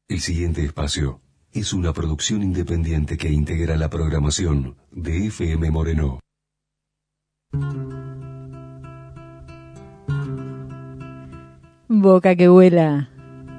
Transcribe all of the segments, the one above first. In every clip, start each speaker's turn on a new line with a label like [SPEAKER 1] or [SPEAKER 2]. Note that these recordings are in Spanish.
[SPEAKER 1] El siguiente espacio es una producción independiente que integra la programación de FM Moreno.
[SPEAKER 2] Boca que vuela.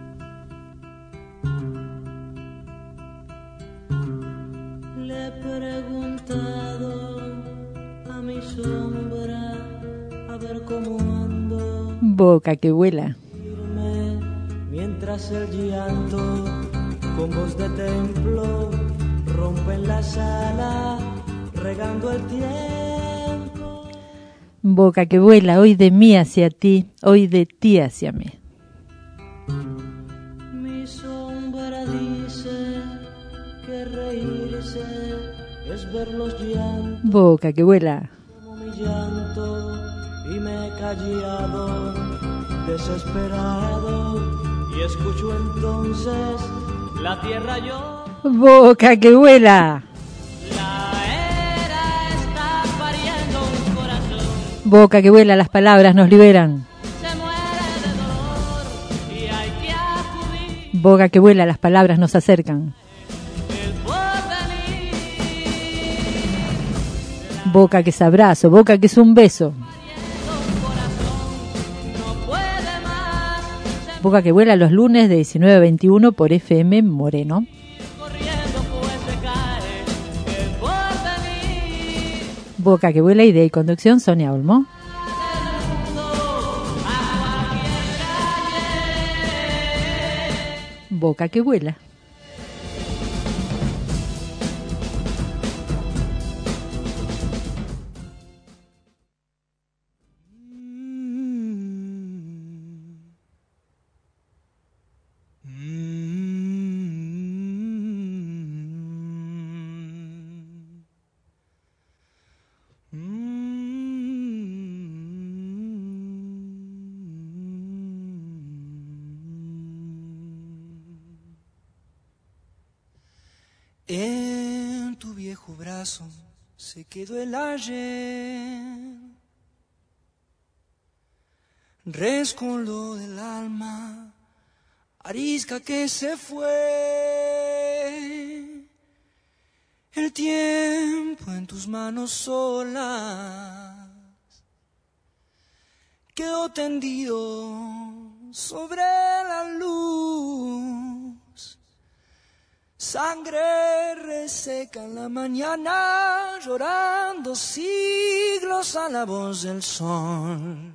[SPEAKER 3] Le he preguntado a mi sombra a ver cómo ando.
[SPEAKER 2] Boca que vuela.
[SPEAKER 3] Mientras el llanto con voz de templo rompe en la sala regando el tiempo.
[SPEAKER 2] Boca que vuela, hoy de mí hacia ti, hoy de ti hacia mí.
[SPEAKER 3] Mi sombra dice que reírse es ver los llantos.
[SPEAKER 2] Boca que vuela.
[SPEAKER 3] Como mi llanto y me he callado desesperado. Y escucho entonces la tierra yo.
[SPEAKER 2] Boca que vuela.
[SPEAKER 3] La era está pariendo un corazón.
[SPEAKER 2] Boca que vuela, las palabras nos liberan.
[SPEAKER 3] Se muere de dolor y hay que acudir.
[SPEAKER 2] Boca que vuela, las palabras nos acercan.
[SPEAKER 3] El porvenir.
[SPEAKER 2] Boca que es abrazo, boca que es un beso. Boca que vuela los lunes de 19 a 21 por FM Moreno. Boca que vuela, idea y conducción, Sonia Olmo. Boca que vuela.
[SPEAKER 3] En tu viejo brazo se quedó el ayer, rescoldo del alma, arisca que se fue, el tiempo en tus manos solas quedó tendido sobre la luz. Sangre reseca en la mañana, llorando siglos a la voz del sol.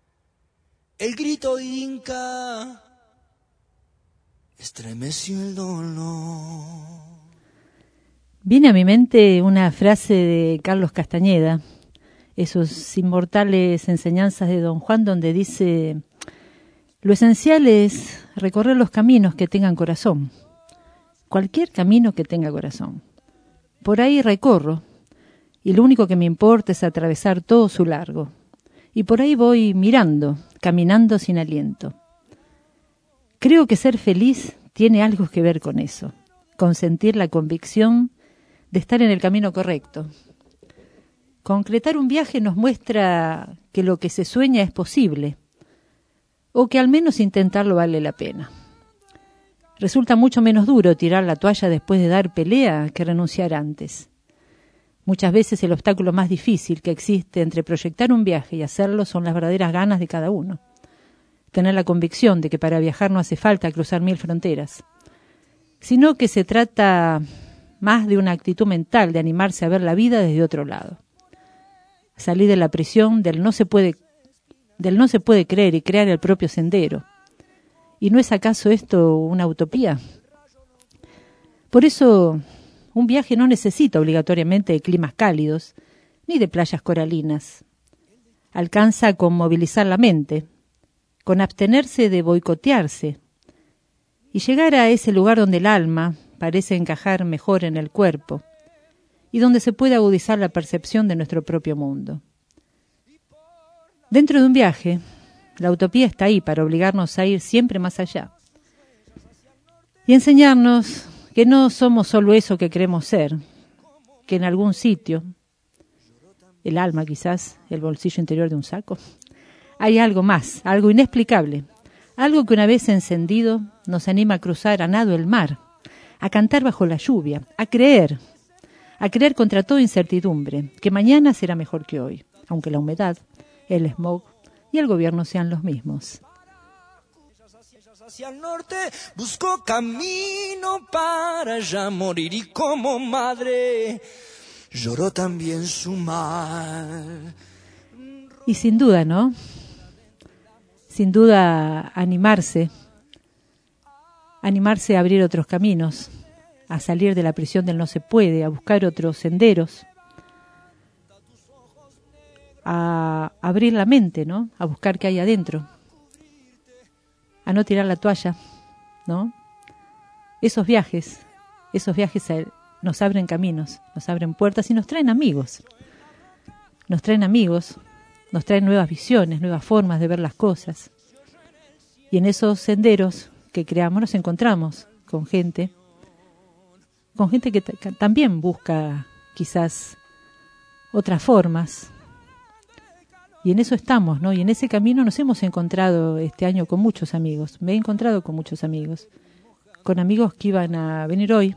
[SPEAKER 3] El grito inca estremeció el dolor.
[SPEAKER 2] Viene a mi mente una frase de Carlos Castañeda, esos inmortales enseñanzas de Don Juan, donde dice: lo esencial es recorrer los caminos que tengan corazón. Cualquier camino que tenga corazón. Por ahí recorro, y lo único que me importa es atravesar todo su largo. Y por ahí voy mirando, caminando sin aliento. Creo que ser feliz tiene algo que ver con eso, con sentir la convicción de estar en el camino correcto. Concretar un viaje nos muestra que lo que se sueña es posible, o que al menos intentarlo vale la pena. Resulta mucho menos duro tirar la toalla después de dar pelea que renunciar antes. Muchas veces el obstáculo más difícil que existe entre proyectar un viaje y hacerlo son las verdaderas ganas de cada uno. Tener la convicción de que para viajar no hace falta cruzar 1000 fronteras, sino que se trata más de una actitud mental de animarse a ver la vida desde otro lado. Salir de la prisión del no se puede creer y crear el propio sendero. ¿Y no es acaso esto una utopía? Por eso, un viaje no necesita obligatoriamente de climas cálidos, ni de playas coralinas. Alcanza con movilizar la mente, con abstenerse de boicotearse, y llegar a ese lugar donde el alma parece encajar mejor en el cuerpo, y donde se puede agudizar la percepción de nuestro propio mundo. Dentro de un viaje, la utopía está ahí para obligarnos a ir siempre más allá y enseñarnos que no somos solo eso que queremos ser, que en algún sitio, el alma quizás, el bolsillo interior de un saco, hay algo más, algo inexplicable, Algo que una vez encendido nos anima a cruzar a nado el mar, a cantar bajo la lluvia, a creer contra toda incertidumbre, que mañana será mejor que hoy, aunque la humedad, el smog y el gobierno sean los mismos.
[SPEAKER 3] Hacia el norte buscó camino para ya morir y como madre lloró también su mal.
[SPEAKER 2] Y sin duda, ¿no? Sin duda animarse a abrir otros caminos, a salir de la prisión del no se puede, a buscar otros senderos, a abrir la mente, ¿no? A buscar qué hay adentro, a no tirar la toalla, ¿no? Esos viajes nos abren caminos, nos abren puertas y nos traen amigos. Nos traen nuevas visiones, nuevas formas de ver las cosas. Y en esos senderos que creamos nos encontramos con gente que también busca quizás otras formas. Y en eso estamos, ¿no? Y en ese camino nos hemos encontrado este año con muchos amigos. Me he encontrado con muchos amigos. Con amigos que iban a venir hoy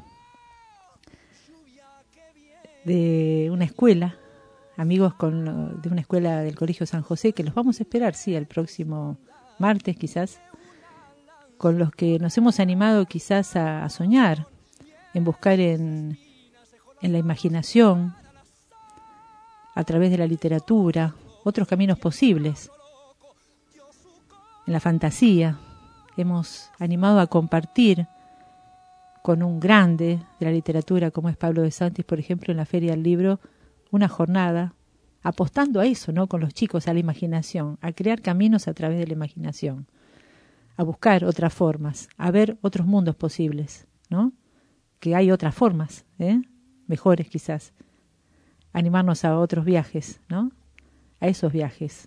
[SPEAKER 2] de una escuela, amigos de una escuela del Colegio San José, que los vamos a esperar, sí, el próximo martes quizás, con los que nos hemos animado quizás a soñar, en buscar en la imaginación, a través de la literatura, otros caminos posibles. En la fantasía hemos animado a compartir con un grande de la literatura como es Pablo de Santis, por ejemplo, en la Feria del Libro, una jornada apostando a eso, ¿no? Con los chicos, a la imaginación, a crear caminos a través de la imaginación, a buscar otras formas, a ver otros mundos posibles, ¿no? Que hay otras formas, mejores quizás. Animarnos a otros viajes, ¿no? A esos viajes.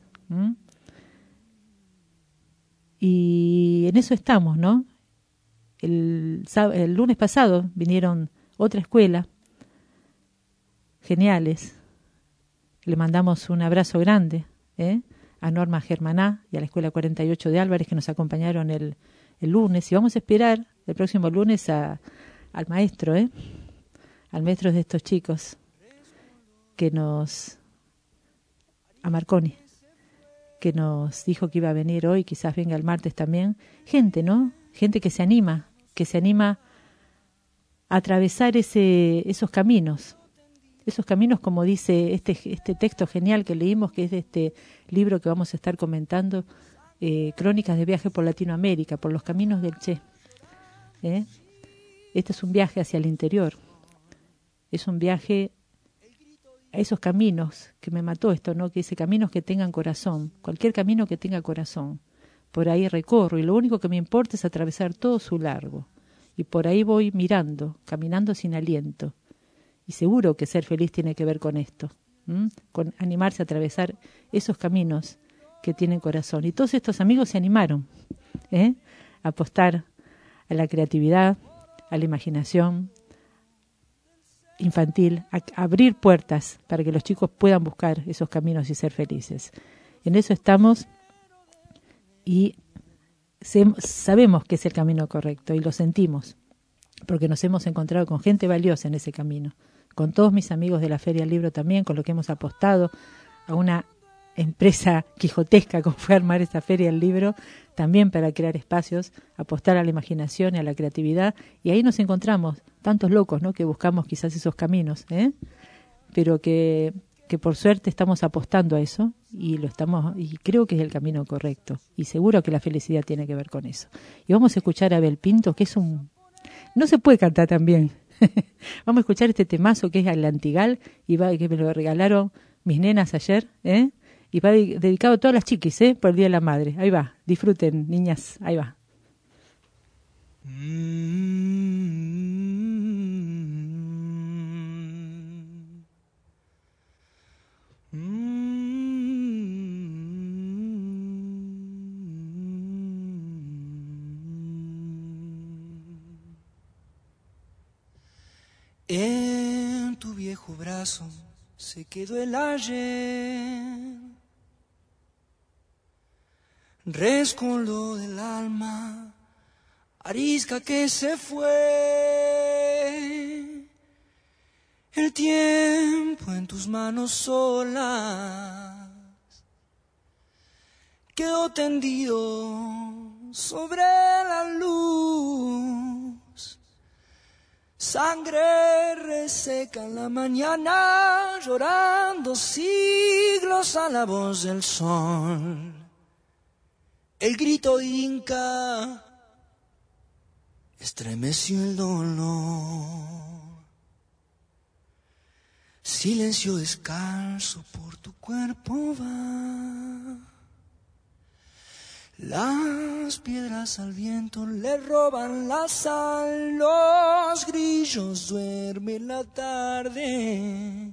[SPEAKER 2] Y en eso estamos, ¿no? El lunes pasado vinieron otra escuela, geniales. Le mandamos un abrazo grande a Norma Germaná y a la Escuela 48 de Álvarez, que nos acompañaron el lunes. Y vamos a esperar el próximo lunes al maestro, al maestro de estos chicos, a Marconi, que nos dijo que iba a venir hoy, quizás venga el martes también. Gente, ¿no? Gente que se anima a atravesar esos caminos como dice este texto genial que leímos, que es de este libro que vamos a estar comentando, Crónicas de viaje por Latinoamérica, por los caminos del Che. Este es un viaje hacia el interior, es un viaje a esos caminos que me mató esto, ¿no? Que dice caminos que tengan corazón, cualquier camino que tenga corazón. Por ahí recorro y lo único que me importa es atravesar todo su largo. Y por ahí voy mirando, caminando sin aliento. Y seguro que ser feliz tiene que ver con esto, con animarse a atravesar esos caminos que tienen corazón. Y todos estos amigos se animaron a apostar a la creatividad, a la imaginación infantil, a abrir puertas para que los chicos puedan buscar esos caminos y ser felices. En eso estamos y sabemos que es el camino correcto y lo sentimos, porque nos hemos encontrado con gente valiosa en ese camino, con todos mis amigos de la Feria del Libro también, con lo que hemos apostado a una empresa quijotesca como fue armar esta Feria del Libro, también para crear espacios, apostar a la imaginación y a la creatividad, y ahí nos encontramos tantos locos, ¿no? Que buscamos quizás esos caminos, pero que por suerte estamos apostando a eso y creo que es el camino correcto, y seguro que la felicidad tiene que ver con eso. Y vamos a escuchar a Abel Pinto, que es no se puede cantar tan bien. Vamos a escuchar este temazo que es El Antigal, que me lo regalaron mis nenas ayer, y va dedicado a todas las chiquis, por el Día de la Madre. Ahí va, disfruten, niñas, ahí va.
[SPEAKER 3] En tu viejo brazo se quedó el ayer, rescoldo del alma, arisca que se fue. El tiempo en tus manos solas quedó tendido sobre la luz. Sangre reseca en la mañana, llorando siglos a la voz del sol. El grito inca estremeció el dolor. Silencio descalzo por tu cuerpo va. Las piedras al viento le roban la sal. Los grillos duermen la tarde.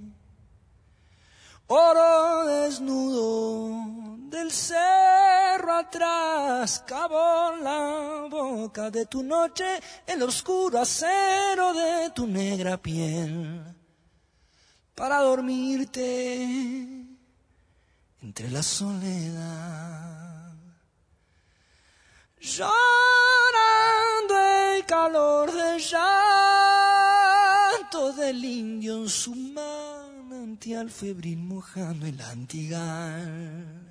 [SPEAKER 3] Oro desnudo del cerro atrás, cavó la boca de tu noche, el oscuro acero de tu negra piel, para dormirte entre la soledad, llorando el calor del llanto del indio en su manantial febril mojando el antigal.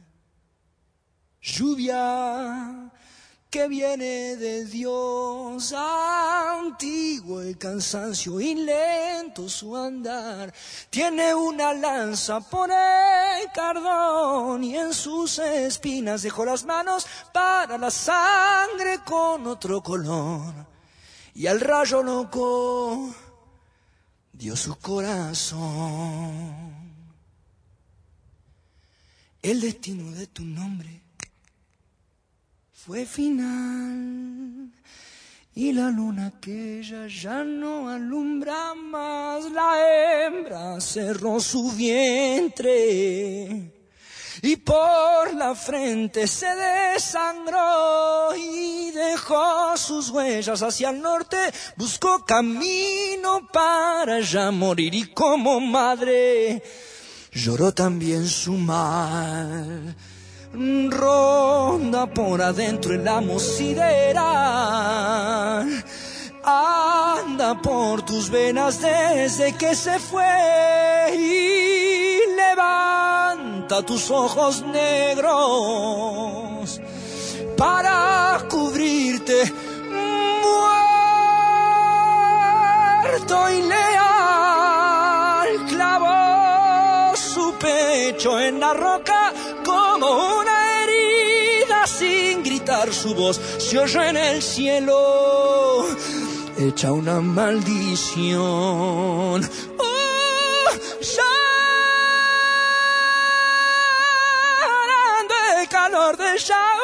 [SPEAKER 3] Lluvia que viene de Dios, antiguo el cansancio y lento su andar. Tiene una lanza por el cardón y en sus espinas dejó las manos para la sangre con otro color. Y al rayo loco dio su corazón. El destino de tu nombre fue final, y la luna aquella ya no alumbra más. La hembra cerró su vientre y por la frente se desangró y dejó sus huellas hacia el norte. Buscó camino para ya morir y como madre lloró también su mal. Ronda por adentro el amo sideral, anda por tus venas desde que se fue y levanta tus ojos negros para cubrirte, muerto y leal. Clavó su pecho en la roca como una herida, sin gritar su voz se oyó en el cielo, hecha una maldición. Llorando el calor del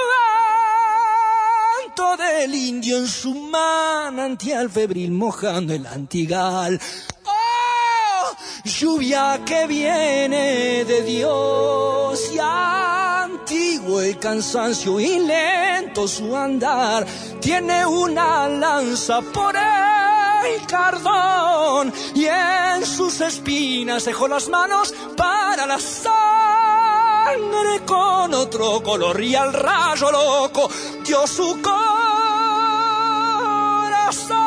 [SPEAKER 3] llanto del indio en su manantial febril mojando el antigal. Lluvia que viene de Dios y antiguo el cansancio y lento su andar. Tiene una lanza por el cardón y en sus espinas dejó las manos para la sangre con otro color. Y al rayo loco dio su corazón.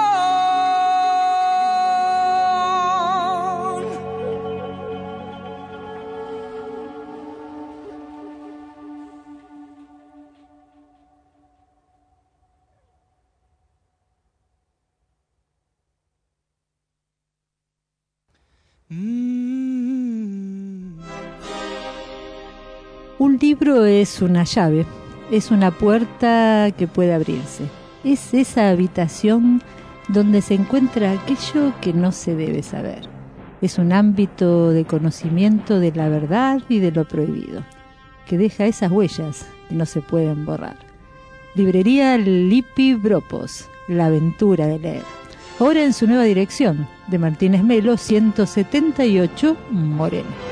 [SPEAKER 2] Un libro es una llave, es una puerta que puede abrirse. Es esa habitación donde se encuentra aquello que no se debe saber. Es un ámbito de conocimiento de la verdad y de lo prohibido, que deja esas huellas que no se pueden borrar. Librería Lippi Bropos, la aventura de leer. Ahora en su nueva dirección, de Martínez Melo, 178, Moreno.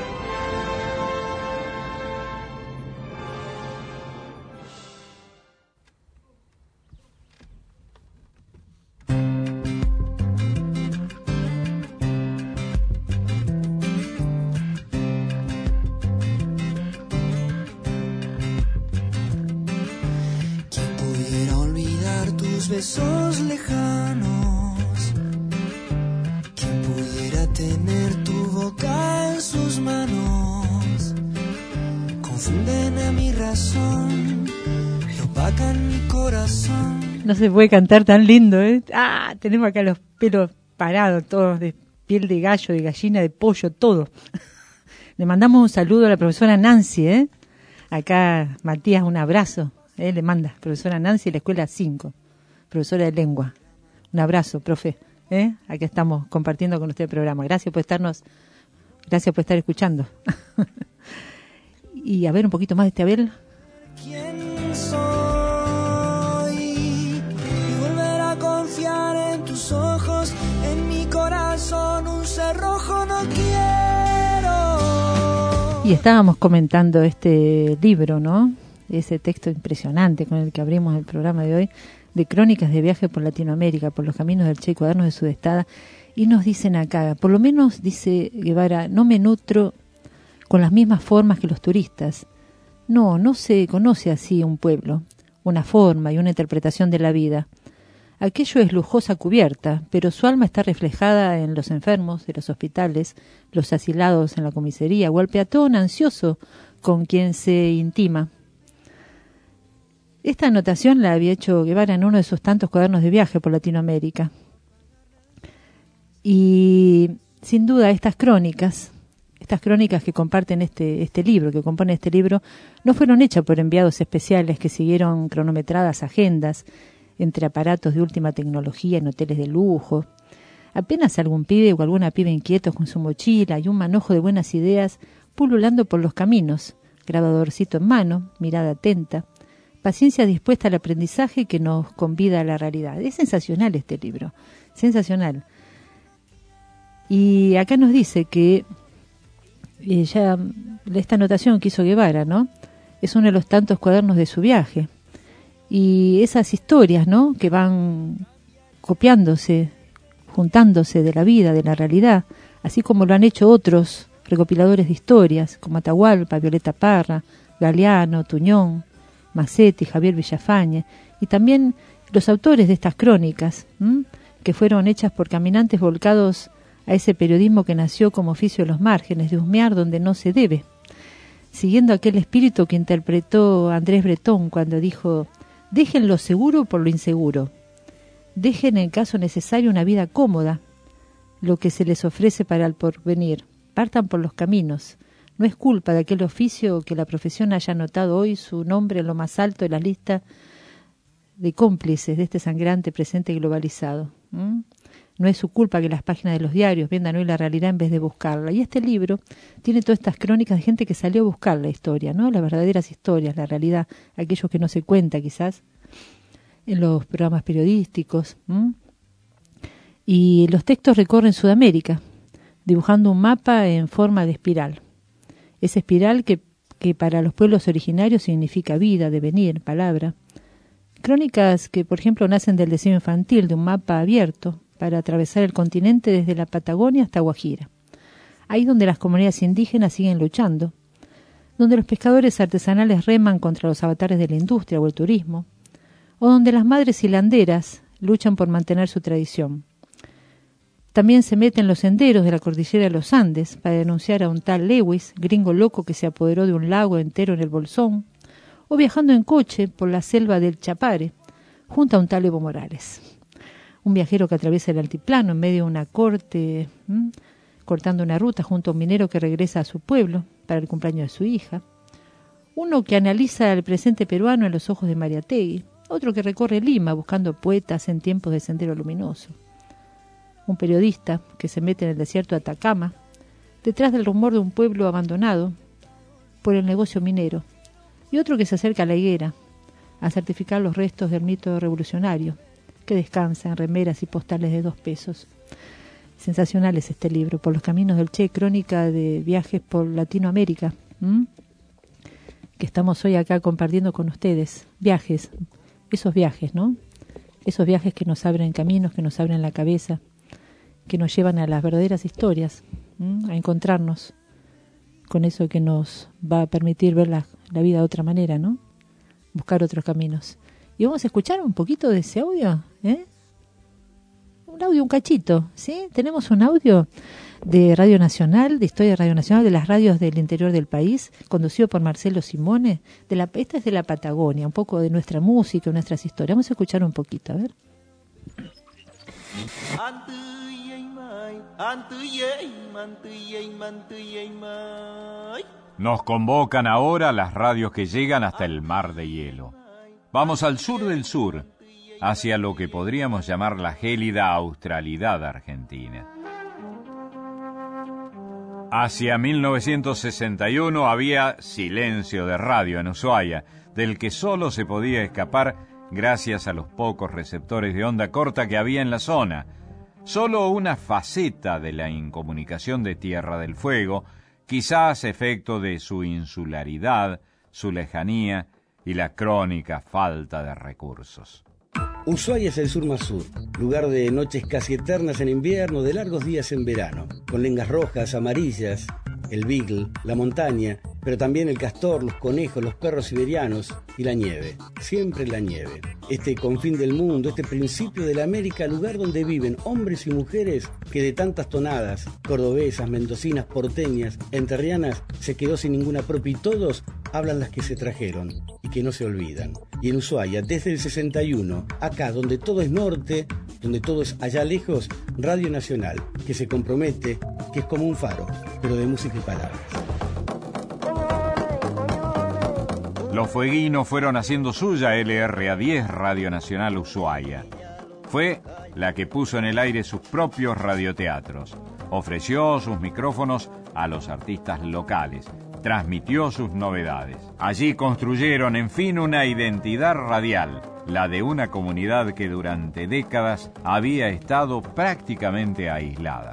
[SPEAKER 3] tus besos lejanos. ¿Quién pudiera tener tu boca en sus manos? Confunden a mi razón y opacan mi corazón.
[SPEAKER 2] No se puede cantar tan lindo, ¿eh? Tenemos acá los pelos parados, todos de piel de gallo, de gallina, de pollo, todo. Le mandamos un saludo a la profesora Nancy, ¿eh? Acá Matías, un abrazo, le manda, profesora Nancy de la Escuela 5, profesora de lengua. Un abrazo, profe, Aquí estamos compartiendo con usted el programa. Gracias por estar escuchando. Y a ver un poquito más de este Abel.
[SPEAKER 3] ¿Quién soy? Y volver a confiar en tus ojos, en mi corazón un cerrojo no quiero.
[SPEAKER 2] Y estábamos comentando este libro, ¿no? Ese texto impresionante con el que abrimos el programa de hoy, de crónicas de viaje por Latinoamérica, por los caminos del Che, cuadernos de Sudestada. Y nos dicen acá, por lo menos, dice Guevara, no me nutro con las mismas formas que los turistas. No se conoce así un pueblo, una forma y una interpretación de la vida. Aquello es lujosa cubierta, pero su alma está reflejada en los enfermos de los hospitales, los asilados en la comisaría o el peatón ansioso con quien se intima. Esta anotación la había hecho Guevara en uno de sus tantos cuadernos de viaje por Latinoamérica. Y sin duda estas crónicas que comparten este libro, que compone este libro, no fueron hechas por enviados especiales que siguieron cronometradas agendas entre aparatos de última tecnología en hoteles de lujo. Apenas algún pibe o alguna piba inquietos con su mochila y un manojo de buenas ideas pululando por los caminos, grabadorcito en mano, mirada atenta, paciencia dispuesta al aprendizaje que nos convida a la realidad. Es sensacional este libro, sensacional. Y acá nos dice que ya esta anotación que hizo Guevara, ¿no? Es uno de los tantos cuadernos de su viaje. Y esas historias, ¿no? Que van copiándose, juntándose de la vida, de la realidad, así como lo han hecho otros recopiladores de historias, como Atahualpa, Violeta Parra, Galeano, Tuñón, Massetti, Javier Villafañe, y también los autores de estas crónicas, que fueron hechas por caminantes volcados a ese periodismo que nació como oficio de los márgenes, de husmear donde no se debe, siguiendo aquel espíritu que interpretó Andrés Breton cuando dijo: dejen lo seguro por lo inseguro, dejen en caso necesario una vida cómoda, lo que se les ofrece para el porvenir, partan por los caminos. No es culpa de aquel oficio que la profesión haya anotado hoy su nombre en lo más alto de la lista de cómplices de este sangrante presente globalizado. No es su culpa que las páginas de los diarios vendan hoy la realidad en vez de buscarla. Y este libro tiene todas estas crónicas de gente que salió a buscar la historia, ¿no? Las verdaderas historias, la realidad, aquello que no se cuenta quizás en los programas periodísticos. Y los textos recorren Sudamérica, dibujando un mapa en forma de espiral. Esa espiral que para los pueblos originarios significa vida, devenir, palabra. Crónicas que, por ejemplo, nacen del deseo infantil de un mapa abierto para atravesar el continente desde la Patagonia hasta Guajira. Ahí donde las comunidades indígenas siguen luchando, donde los pescadores artesanales reman contra los avatares de la industria o el turismo, o donde las madres hilanderas luchan por mantener su tradición. También se mete en los senderos de la cordillera de los Andes para denunciar a un tal Lewis, gringo loco que se apoderó de un lago entero en el Bolsón, o viajando en coche por la selva del Chapare, junto a un tal Evo Morales. Un viajero que atraviesa el altiplano en medio de una corte, cortando una ruta junto a un minero que regresa a su pueblo para el cumpleaños de su hija. Uno que analiza el presente peruano en los ojos de Mariátegui. Otro que recorre Lima buscando poetas en tiempos de Sendero Luminoso. Un periodista que se mete en el desierto de Atacama, detrás del rumor de un pueblo abandonado por el negocio minero. Y otro que se acerca a la higuera, a certificar los restos del mito revolucionario, que descansa en remeras y postales de 2 pesos. Sensacional es este libro, Por los caminos del Che, crónica de viajes por Latinoamérica, que estamos hoy acá compartiendo con ustedes. Viajes, esos viajes, ¿no? Esos viajes que nos abren caminos, que nos abren la cabeza, que nos llevan a las verdaderas historias, a encontrarnos con eso que nos va a permitir ver la vida de otra manera, ¿no? Buscar otros caminos. Y vamos a escuchar un poquito de ese audio, ¿eh? Un audio, un cachito, ¿sí? Tenemos un audio de Radio Nacional, de Historia de Radio Nacional, de las radios del interior del país, conducido por Marcelo Simone. Esta es de la Patagonia, un poco de nuestra música, nuestras historias. Vamos a escuchar un poquito, a ver.
[SPEAKER 4] Nos convocan ahora las radios que llegan hasta el Mar de Hielo. Vamos al sur del sur, hacia lo que podríamos llamar la gélida australidad argentina. Hacia 1961 había silencio de radio en Ushuaia, del que solo se podía escapar gracias a los pocos receptores de onda corta que había en la zona. Solo una faceta de la incomunicación de Tierra del Fuego, quizás efecto de su insularidad, su lejanía y la crónica falta de recursos.
[SPEAKER 5] Ushuaia es el sur más sur, lugar de noches casi eternas en invierno, de largos días en verano, con lengas rojas, amarillas, el beagle, la montaña, pero también el castor, los conejos, los perros siberianos y la nieve, siempre la nieve. Este confín del mundo, este principio de la América, lugar donde viven hombres y mujeres que de tantas tonadas, cordobesas, mendocinas, porteñas, entrerrianas, se quedó sin ninguna propia y todos hablan las que se trajeron y que no se olvidan. Y en Ushuaia, desde el 61, acá donde todo es norte, donde todo es allá lejos, Radio Nacional, que se compromete, que es como un faro, pero de música y palabras.
[SPEAKER 4] Los fueguinos fueron haciendo suya LRA10 Radio Nacional Ushuaia. Fue la que puso en el aire sus propios radioteatros, ofreció sus micrófonos a los artistas locales, transmitió sus novedades. Allí construyeron, en fin, una identidad radial, la de una comunidad que durante décadas había estado prácticamente aislada.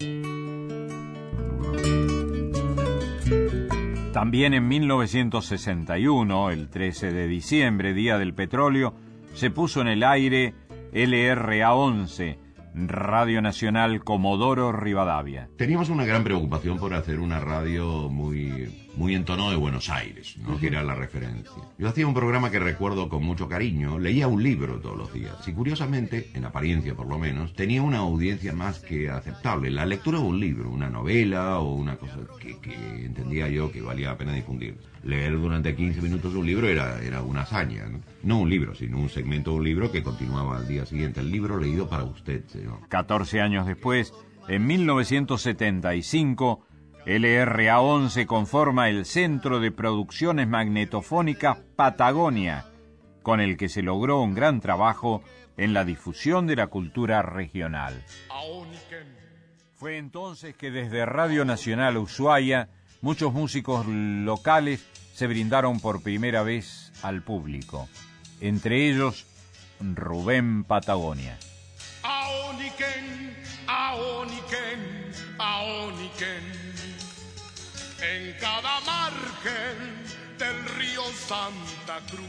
[SPEAKER 4] También en 1961, el 13 de diciembre, Día del Petróleo, se puso en el aire LRA11, Radio Nacional Comodoro Rivadavia.
[SPEAKER 6] Teníamos una gran preocupación por hacer una radio muy en tono de Buenos Aires, ¿no? Que era la referencia. Yo hacía un programa que recuerdo con mucho cariño, leía un libro todos los días y curiosamente, en apariencia por lo menos, tenía una audiencia más que aceptable. La lectura de un libro, una novela o una cosa que entendía yo que valía la pena difundir. Leer durante 15 minutos un libro era una hazaña, ¿no? No un libro, sino un segmento de un libro que continuaba al día siguiente. El libro leído para usted, señor.
[SPEAKER 4] 14 años después, en 1975, LRA11 conforma el Centro de Producciones Magnetofónicas Patagonia, con el que se logró un gran trabajo en la difusión de la cultura regional. Fue entonces que desde Radio Nacional Ushuaia, muchos músicos locales se brindaron por primera vez al público, entre ellos Rubén Patagonia.
[SPEAKER 7] Aoniken, Aoniken, Aoniken, en cada margen del río Santa Cruz.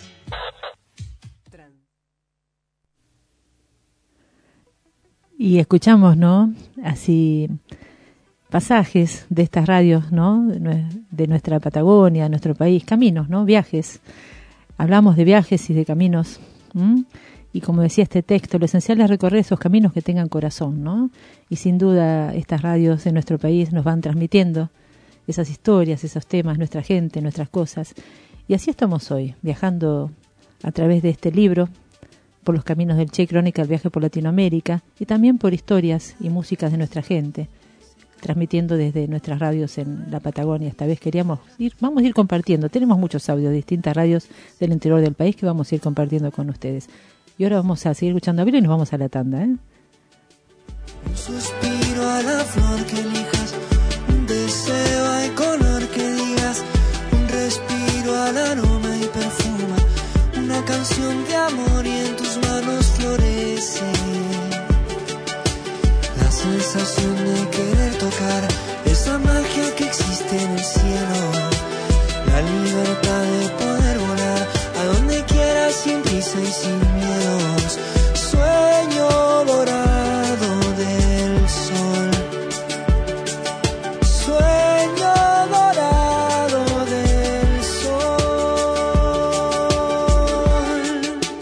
[SPEAKER 2] Y escuchamos, ¿no? Así pasajes de estas radios, ¿no? De nuestra Patagonia, nuestro país, caminos, ¿no? Viajes. Hablamos de viajes y de caminos. Y como decía este texto, lo esencial es recorrer esos caminos que tengan corazón, ¿no? Y sin duda estas radios de nuestro país nos van transmitiendo esas historias, esos temas, nuestra gente, nuestras cosas. Y así estamos hoy, viajando a través de este libro, por los caminos del Che, Crónica del viaje por Latinoamérica, y también por historias y músicas de nuestra gente, transmitiendo desde nuestras radios en la Patagonia. Esta vez vamos a ir compartiendo. Tenemos muchos audios de distintas radios del interior del país que vamos a ir compartiendo con ustedes. Y ahora vamos a seguir escuchando a Vila y nos vamos a la tanda, ¿eh?
[SPEAKER 3] Un suspiro a la flor que elijas, un deseo al color que digas, un respiro al aroma y perfuma, una canción de amor y en tus manos florece la sensación de querer tocar esa magia que existe en el cielo, la libertad de poder volar a donde quieras sin prisa y sin miedos, sueño dorado del sol, sueño dorado del sol.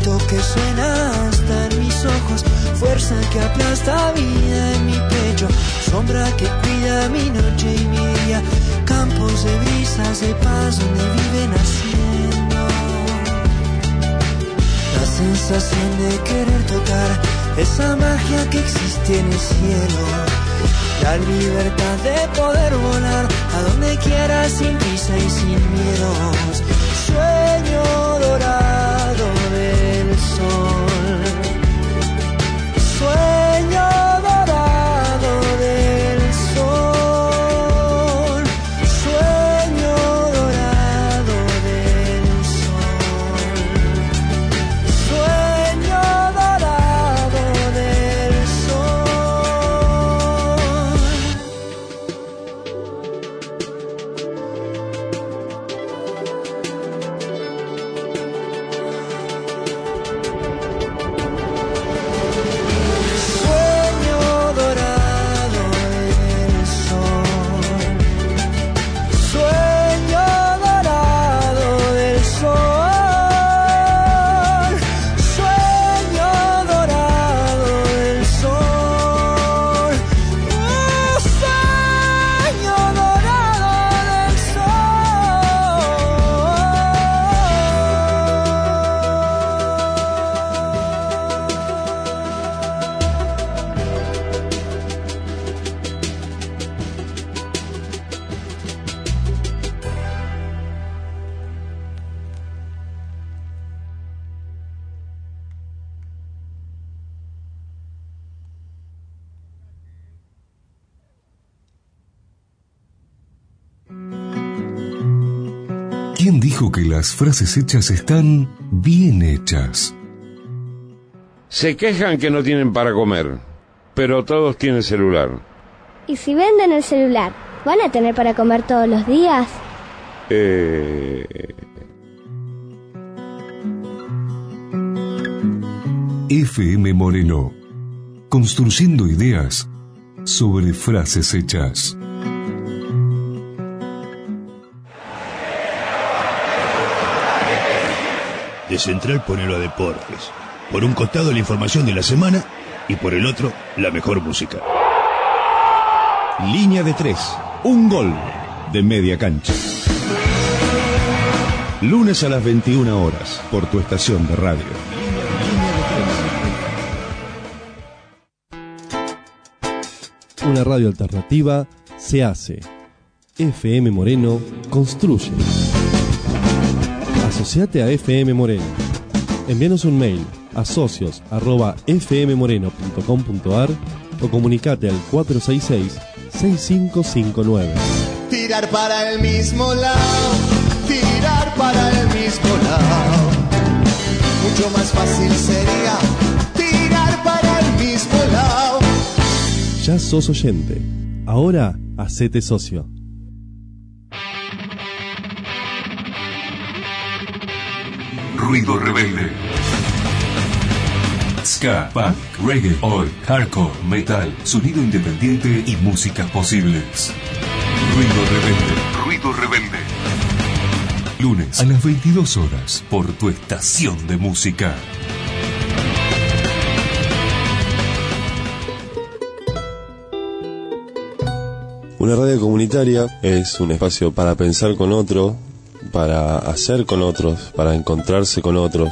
[SPEAKER 3] grito que suena hasta en mis ojos, fuerza que aplasta vida en mi pecho, sombra que cuida mi noche y mi día, campos de brisas de paz donde vive naciendo la sensación de querer tocar esa magia que existe en el cielo, la libertad de poder volar a donde quiera sin prisa y sin miedos, sueño dorado del sol, sueño dorado del sol, sueño dorado del sol, sueño dorado del sol. Sueño dorado del sol, sueño dorado del sol, sueño dorado del sol, sueño dorado del
[SPEAKER 1] ¿Quién dijo que las frases hechas están bien hechas?
[SPEAKER 8] Se quejan que no tienen para comer, pero todos tienen celular.
[SPEAKER 9] ¿Y si venden el celular, van a tener para comer todos los días?
[SPEAKER 1] FM Moreno. Construyendo ideas sobre frases hechas.
[SPEAKER 10] De Central ponelo a Deportes. Por un costado la información de la semana y por el otro la mejor música. Línea de 3, un gol de media cancha. Lunes a las 21 horas por tu estación de radio.
[SPEAKER 11] Una radio alternativa se hace. FM Moreno construye. Asociate a FM Moreno. Envíanos un mail a socios@fmmoreno.com.ar o comunicate al 466-6559.
[SPEAKER 12] Tirar para el mismo lado, tirar para el mismo lado. Mucho más fácil sería tirar para el mismo lado.
[SPEAKER 11] Ya sos oyente. Ahora hacete socio.
[SPEAKER 1] Ruido rebelde. Ska, punk, reggae, oi, hardcore, metal, sonido independiente y músicas posibles. Ruido rebelde. Ruido rebelde. Lunes a las 22 horas por tu estación de música.
[SPEAKER 11] Una radio comunitaria es un espacio para pensar con otro, para hacer con otros, para encontrarse con otros.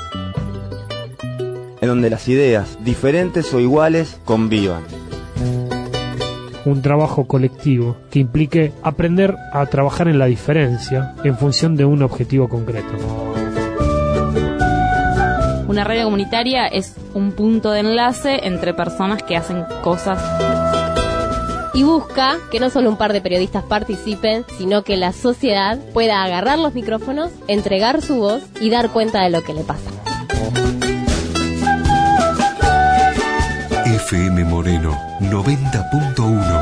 [SPEAKER 13] En donde las ideas, diferentes o iguales, convivan.
[SPEAKER 14] Un trabajo colectivo que implique aprender a trabajar en la diferencia en función de un objetivo concreto.
[SPEAKER 15] Una radio comunitaria es un punto de enlace entre personas que hacen cosas.
[SPEAKER 16] Y busca que no solo un par de periodistas participen, sino que la sociedad pueda agarrar los micrófonos, entregar su voz y dar cuenta de lo que le pasa.
[SPEAKER 1] FM Moreno 90.1.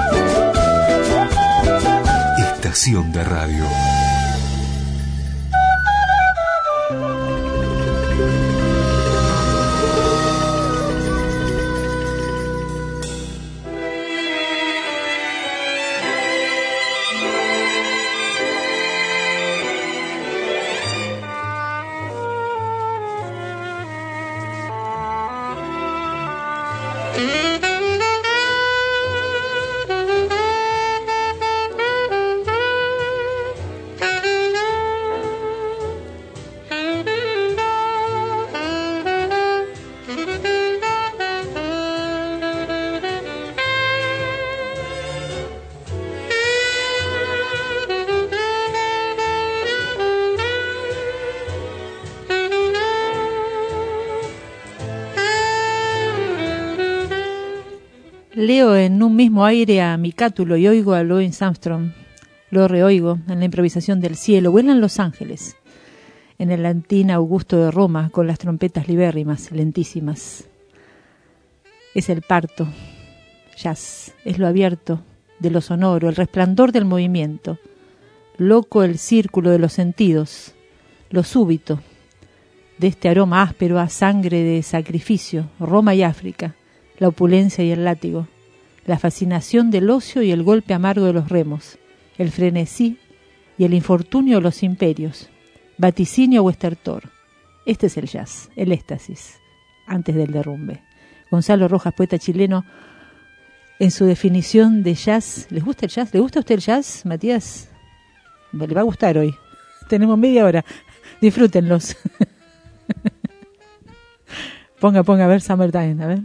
[SPEAKER 1] Estación de radio.
[SPEAKER 2] Leo en un mismo aire a mi cátulo y oigo a Louis Armstrong. Lo reoigo en la improvisación del cielo. Vuelan los ángeles en el latín Augusto de Roma con las trompetas libérrimas, lentísimas. Es el parto, jazz, es lo abierto de lo sonoro, el resplandor del movimiento, loco el círculo de los sentidos, lo súbito de este aroma áspero a sangre de sacrificio, Roma y África, la opulencia y el látigo, la fascinación del ocio y el golpe amargo de los remos, el frenesí y el infortunio de los imperios, vaticinio o estertor. Este es el jazz, el éxtasis, antes del derrumbe. Gonzalo Rojas, poeta chileno, en su definición de jazz. ¿Les gusta el jazz? ¿Le gusta a usted el jazz, Matías? Le va a gustar hoy. Tenemos media hora. Disfrútenlos. Ponga, a ver, Summertime, a ver.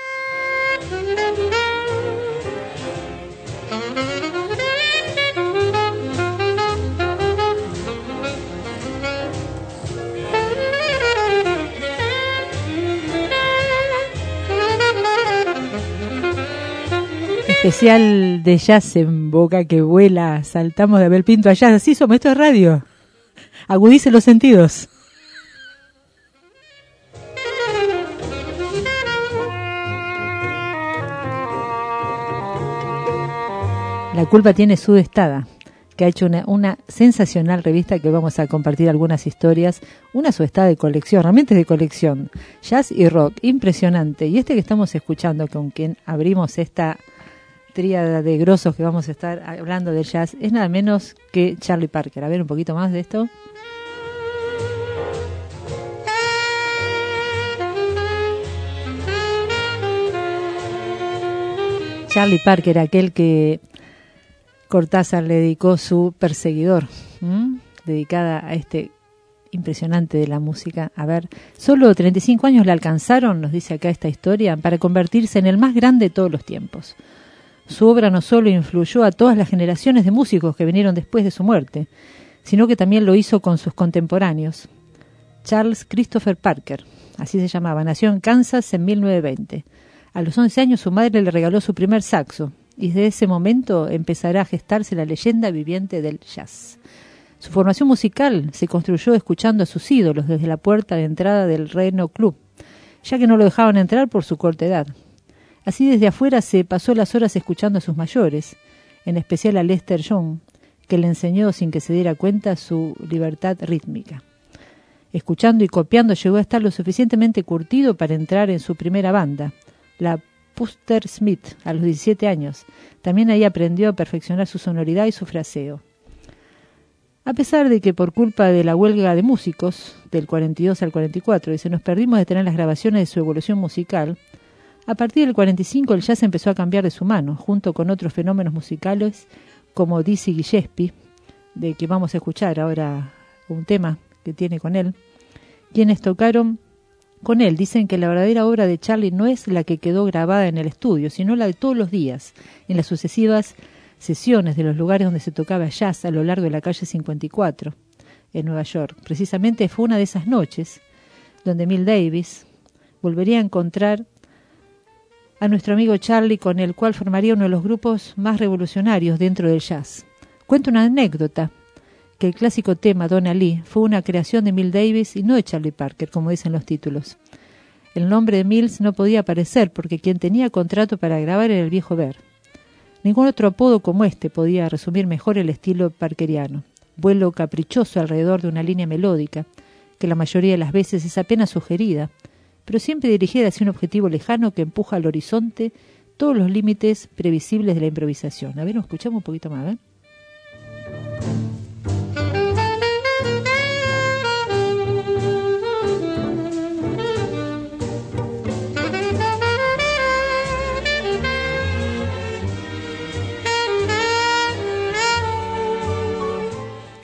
[SPEAKER 2] Especial de jazz en Boca que vuela, saltamos de Abel Pinto a jazz, así somos, esto es radio, agudice los sentidos. La culpa tiene Sudestada, que ha hecho una sensacional revista que vamos a compartir algunas historias, una Sudestada de colección, realmente de colección, jazz y rock, impresionante. Y este que estamos escuchando, con quien abrimos esta tríada de grosos que vamos a estar hablando de jazz, es nada menos que Charlie Parker. A ver un poquito más de esto. Charlie Parker, aquel que Cortázar le dedicó su Perseguidor, dedicada a este impresionante de la música. A ver, solo 35 años le alcanzaron, nos dice acá esta historia, para convertirse en el más grande de todos los tiempos. Su obra no solo influyó a todas las generaciones de músicos que vinieron después de su muerte, sino que también lo hizo con sus contemporáneos. Charles Christopher Parker, así se llamaba, nació en Kansas en 1920. A los 11 años su madre le regaló su primer saxo, y desde ese momento empezará a gestarse la leyenda viviente del jazz. Su formación musical se construyó escuchando a sus ídolos desde la puerta de entrada del Reno Club, ya que no lo dejaban entrar por su corta edad. Así desde afuera se pasó las horas escuchando a sus mayores, en especial a Lester Young, que le enseñó sin que se diera cuenta su libertad rítmica. Escuchando y copiando llegó a estar lo suficientemente curtido para entrar en su primera banda, la Puster Smith, a los 17 años. También ahí aprendió a perfeccionar su sonoridad y su fraseo. A pesar de que por culpa de la huelga de músicos, del 42 al 44, nos perdimos de tener las grabaciones de su evolución musical, a partir del 45 el jazz empezó a cambiar de su mano, junto con otros fenómenos musicales como Dizzy Gillespie, de que vamos a escuchar ahora un tema que tiene con él, quienes tocaron con él. Dicen que la verdadera obra de Charlie no es la que quedó grabada en el estudio, sino la de todos los días, en las sucesivas sesiones de los lugares donde se tocaba jazz a lo largo de la calle 54, en Nueva York. Precisamente fue una de esas noches donde Miles Davis volvería a encontrar a nuestro amigo Charlie, con el cual formaría uno de los grupos más revolucionarios dentro del jazz. Cuento una anécdota, que el clásico tema Donna Lee fue una creación de Miles Davis y no de Charlie Parker, como dicen los títulos. El nombre de Mills no podía aparecer porque quien tenía contrato para grabar era el viejo Bear. Ningún otro apodo como este podía resumir mejor el estilo parkeriano, vuelo caprichoso alrededor de una línea melódica, que la mayoría de las veces es apenas sugerida, pero siempre dirigida hacia un objetivo lejano que empuja al horizonte todos los límites previsibles de la improvisación. A ver, nos escuchamos un poquito más, ¿eh?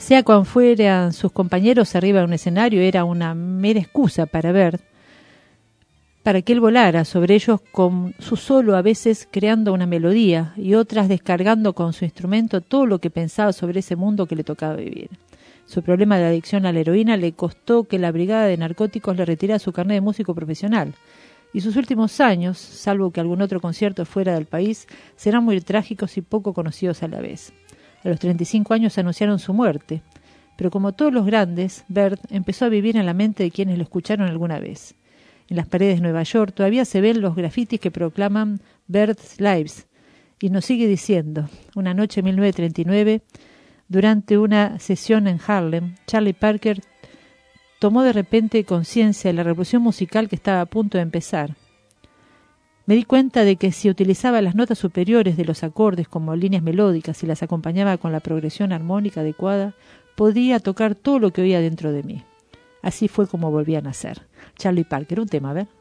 [SPEAKER 2] Sea cuan fueran sus compañeros arriba de un escenario, era una mera excusa para Bert, para que él volara sobre ellos con su solo, a veces creando una melodía y otras descargando con su instrumento todo lo que pensaba sobre ese mundo que le tocaba vivir. Su problema de adicción a la heroína le costó que la brigada de narcóticos le retirara su carnet de músico profesional, y sus últimos años, salvo que algún otro concierto fuera del país, serán muy trágicos y poco conocidos a la vez. A los 35 años anunciaron su muerte, pero como todos los grandes, Bert empezó a vivir en la mente de quienes lo escucharon alguna vez. En las paredes de Nueva York todavía se ven los grafitis que proclaman Bert's Lives, y nos sigue diciendo: una noche en 1939, durante una sesión en Harlem, Charlie Parker tomó de repente conciencia de la revolución musical que estaba a punto de empezar. Me di cuenta de que si utilizaba las notas superiores de los acordes como líneas melódicas y las acompañaba con la progresión armónica adecuada, podía tocar todo lo que oía dentro de mí. Así fue como volví a nacer. Charlie Parker, un tema, a ver.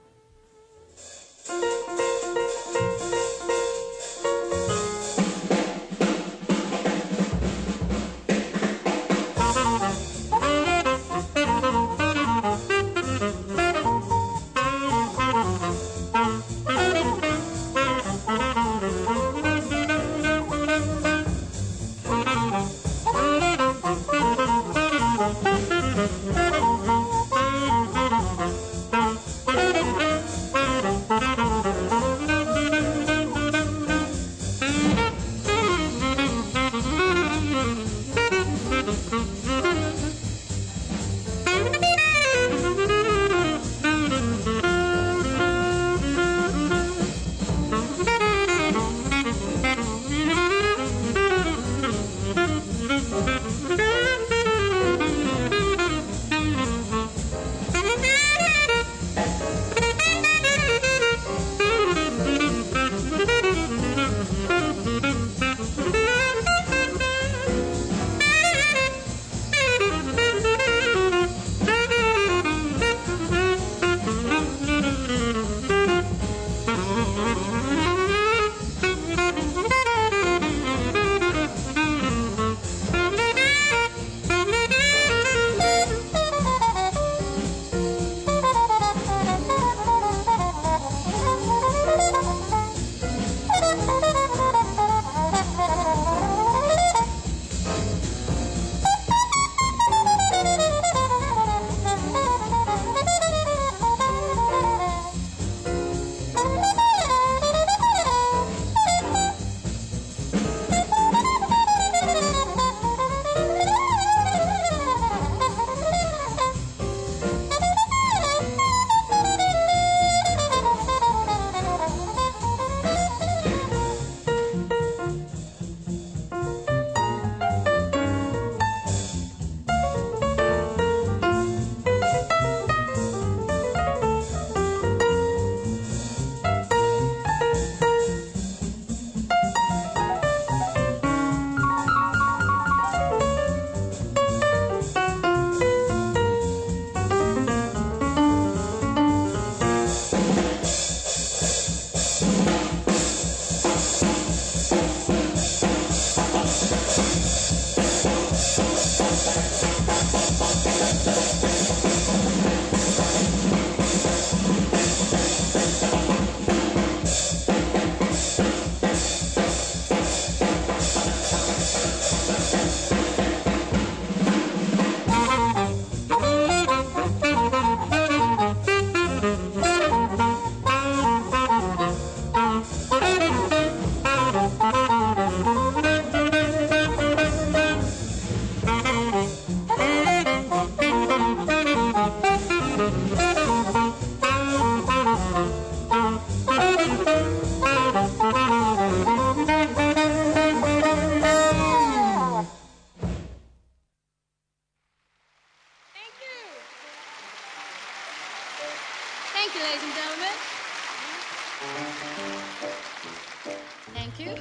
[SPEAKER 17] Thank you.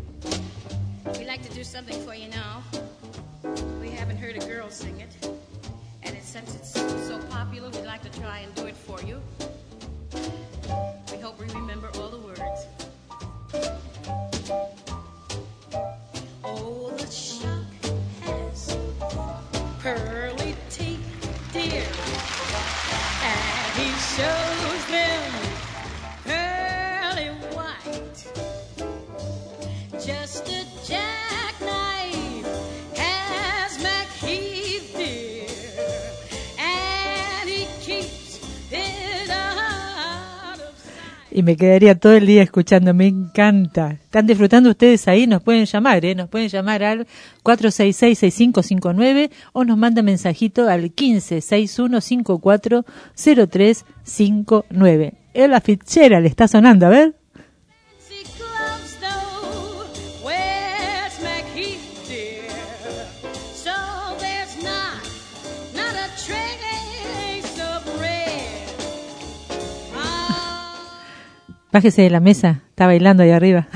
[SPEAKER 17] We'd like to do something for you now. We haven't heard a girl sing it. And since it's so popular, we'd like to try and do it for you. We hope we remember all the words. Oh, the shock has clothes them pearly white. Just a jackknife has McHeath dear, and he keeps it out of sight.
[SPEAKER 2] Y me quedaría todo el día escuchando, me encanta. ¿Están disfrutando ustedes ahí? Nos pueden llamar, nos pueden llamar al 466-6559 o nos mandan mensajito al 1561540359. Ella Fitzgerald está sonando, a ver.
[SPEAKER 17] Gloves though, where's McHeath dear? So there's not a trace of red.
[SPEAKER 2] Bájese de la mesa, está bailando ahí arriba.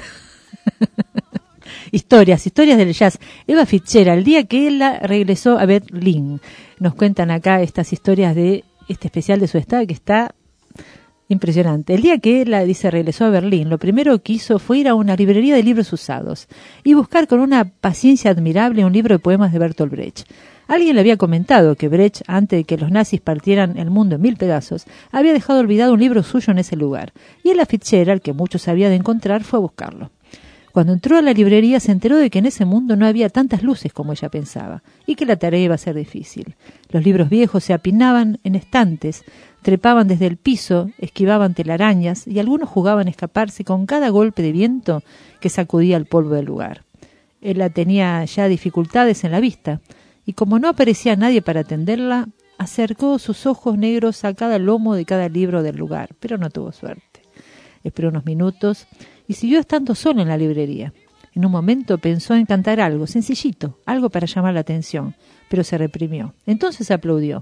[SPEAKER 2] Historias del jazz. Ella Fitzgerald, el día que ella regresó a Berlín. Nos cuentan acá estas historias de este especial de su estado que está impresionante. El día que ella, dice, regresó a Berlín, lo primero que hizo fue ir a una librería de libros usados y buscar con una paciencia admirable un libro de poemas de Bertolt Brecht. Alguien le había comentado que Brecht, antes de que los nazis partieran el mundo en 1000 pedazos, había dejado olvidado un libro suyo en ese lugar, y Ella Fitzgerald, que mucho sabía de encontrar, fue a buscarlo. Cuando entró a la librería se enteró de que en ese mundo no había tantas luces como ella pensaba, y que la tarea iba a ser difícil. Los libros viejos se apinaban en estantes, trepaban desde el piso, esquivaban telarañas, y algunos jugaban a escaparse con cada golpe de viento que sacudía el polvo del lugar. Ella tenía ya dificultades en la vista, y como no aparecía nadie para atenderla, acercó sus ojos negros a cada lomo de cada libro del lugar, pero no tuvo suerte. Esperó unos minutos y siguió estando solo en la librería. En un momento pensó en cantar algo, sencillito, algo para llamar la atención, pero se reprimió. Entonces aplaudió.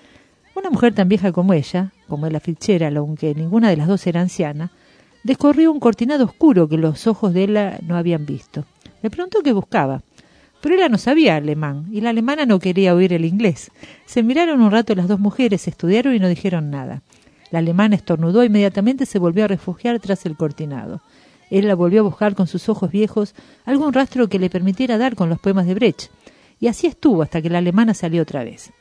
[SPEAKER 2] Una mujer tan vieja como ella, como Ella Fitzgerald, aunque ninguna de las dos era anciana, descorrió un cortinado oscuro que los ojos de ella no habían visto. Le preguntó qué buscaba. Pero ella no sabía alemán, y la alemana no quería oír el inglés. Se miraron un rato las dos mujeres, estudiaron y no dijeron nada. La alemana estornudó e inmediatamente se volvió a refugiar tras el cortinado. Él la volvió a buscar con sus ojos viejos algún rastro que le permitiera dar con los poemas de Brecht, y así estuvo hasta que la alemana salió otra vez.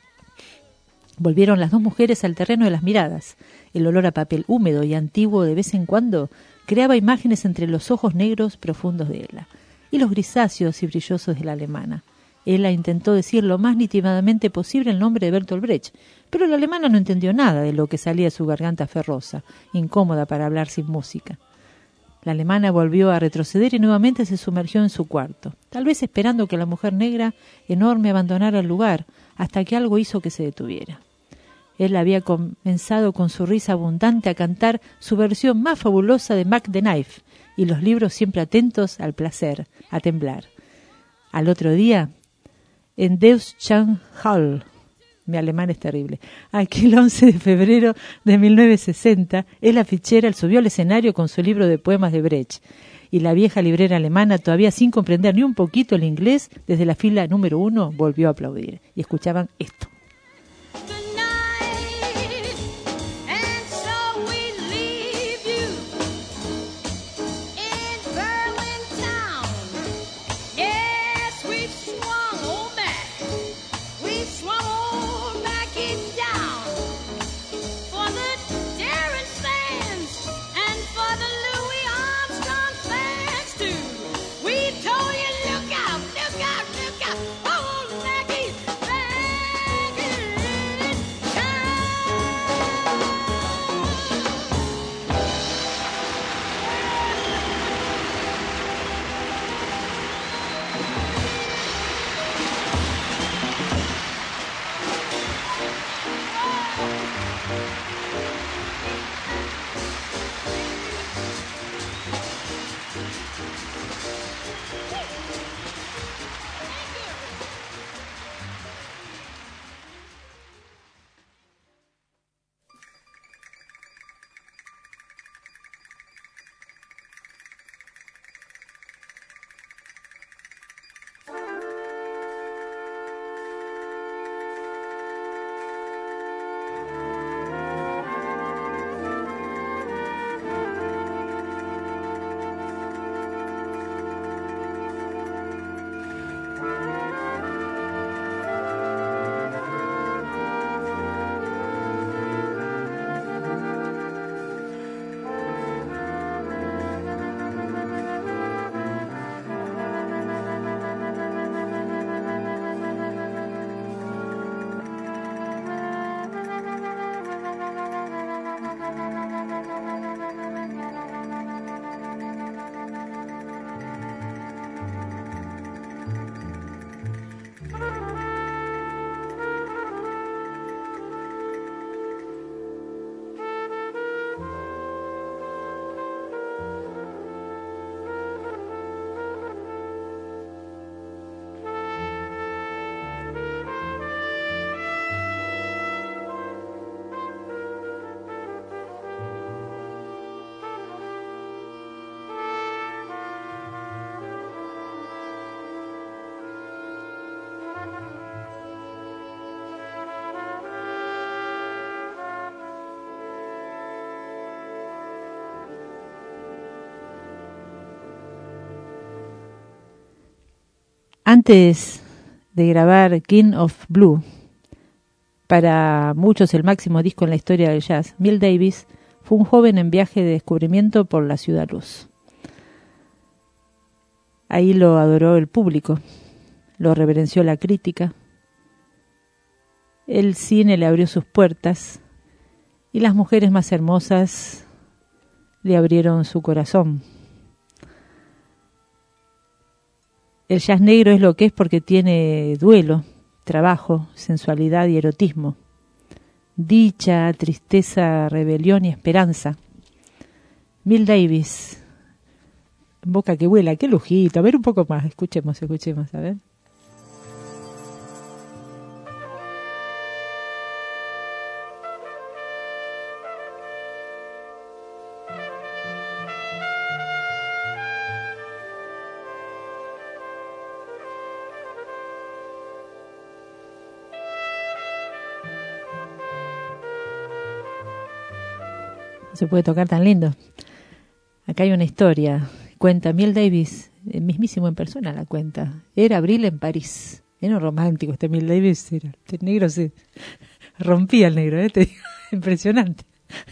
[SPEAKER 2] Volvieron las dos mujeres al terreno de las miradas. El olor a papel húmedo y antiguo de vez en cuando creaba imágenes entre los ojos negros profundos de ella y los grisáceos y brillosos de la alemana. Ella intentó decir lo más nítidamente posible el nombre de Bertolt Brecht, pero la alemana no entendió nada de lo que salía de su garganta ferrosa, incómoda para hablar sin música. La alemana volvió a retroceder y nuevamente se sumergió en su cuarto, tal vez esperando que la mujer negra enorme abandonara el lugar, hasta que algo hizo que se detuviera. Él había comenzado con su risa abundante a cantar su versión más fabulosa de Mac the Knife, y los libros siempre atentos al placer, a temblar. Al otro día, en Deutschlandhall, mi alemán es terrible, aquel 11 de febrero de 1960, Ella Fitzgerald subió al escenario con su libro de poemas de Brecht, y la vieja librera alemana, todavía sin comprender ni un poquito el inglés, desde la fila número 1 volvió a aplaudir. Y escuchaban esto. Antes de grabar King of Blue, para muchos el máximo disco en la historia del jazz, Miles Davis fue un joven en viaje de descubrimiento por la ciudad luz. Ahí lo adoró el público, lo reverenció la crítica, el cine le abrió sus puertas y las mujeres más hermosas le abrieron su corazón. El jazz negro es lo que es porque tiene duelo, trabajo, sensualidad y erotismo, dicha, tristeza, rebelión y esperanza. Miles Davis, boca que vuela, qué lujito. A ver un poco más, escuchemos, a ver. Se puede tocar tan lindo. Acá hay una historia, cuenta Miles Davis, mismísimo en persona la cuenta. Era abril en París. Era un romántico este Miles Davis, era. Este negro se rompía el negro, te digo, impresionante.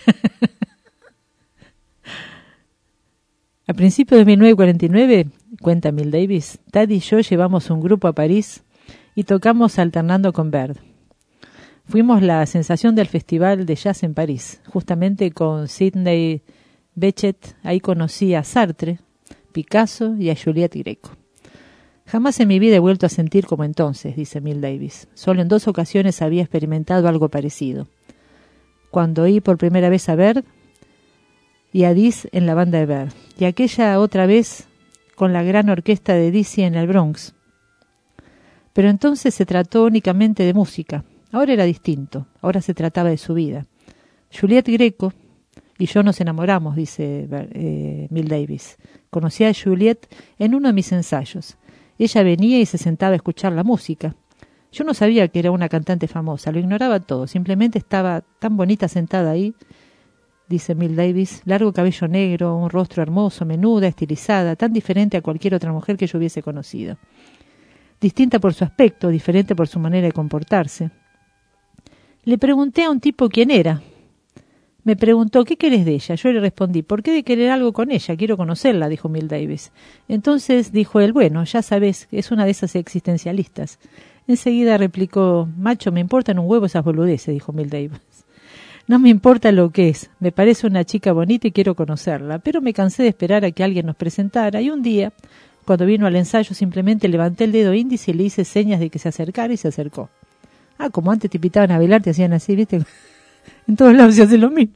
[SPEAKER 2] A principios de 1949, cuenta Miles Davis, Tad y yo llevamos un grupo a París y tocamos alternando con Bird. Fuimos la sensación del Festival de Jazz en París, justamente con Sidney Bechet. Ahí conocí a Sartre, Picasso y a Juliette Greco. Jamás en mi vida he vuelto a sentir como entonces, dice Miles Davis. Solo en 2 ocasiones había experimentado algo parecido. Cuando oí por primera vez a Bird y a Dizzy en la banda de Bird, y aquella otra vez con la gran orquesta de Dizzy en el Bronx. Pero entonces se trató únicamente de música. Ahora era distinto, ahora se trataba de su vida. Juliette Greco y yo nos enamoramos, dice Miles Davis. Conocí a Juliette en uno de mis ensayos. Ella venía y se sentaba a escuchar la música. Yo no sabía que era una cantante famosa, lo ignoraba todo, simplemente estaba tan bonita sentada ahí, dice Miles Davis, largo cabello negro, un rostro hermoso, menuda, estilizada, tan diferente a cualquier otra mujer que yo hubiese conocido. Distinta por su aspecto, diferente por su manera de comportarse. Le pregunté a un tipo quién era. Me preguntó, ¿qué querés de ella? Yo le respondí, ¿por qué de querer algo con ella? Quiero conocerla, dijo Miles Davis. Entonces dijo él, bueno, ya sabes, es una de esas existencialistas. Enseguida replicó, macho, me importan un huevo esas boludeces, dijo Miles Davis. No me importa lo que es, me parece una chica bonita y quiero conocerla, pero me cansé de esperar a que alguien nos presentara y un día, cuando vino al ensayo, simplemente levanté el dedo índice y le hice señas de que se acercara y se acercó. Ah, como antes te invitaban a bailar, te hacían así, ¿viste? En todos lados se hace lo mismo.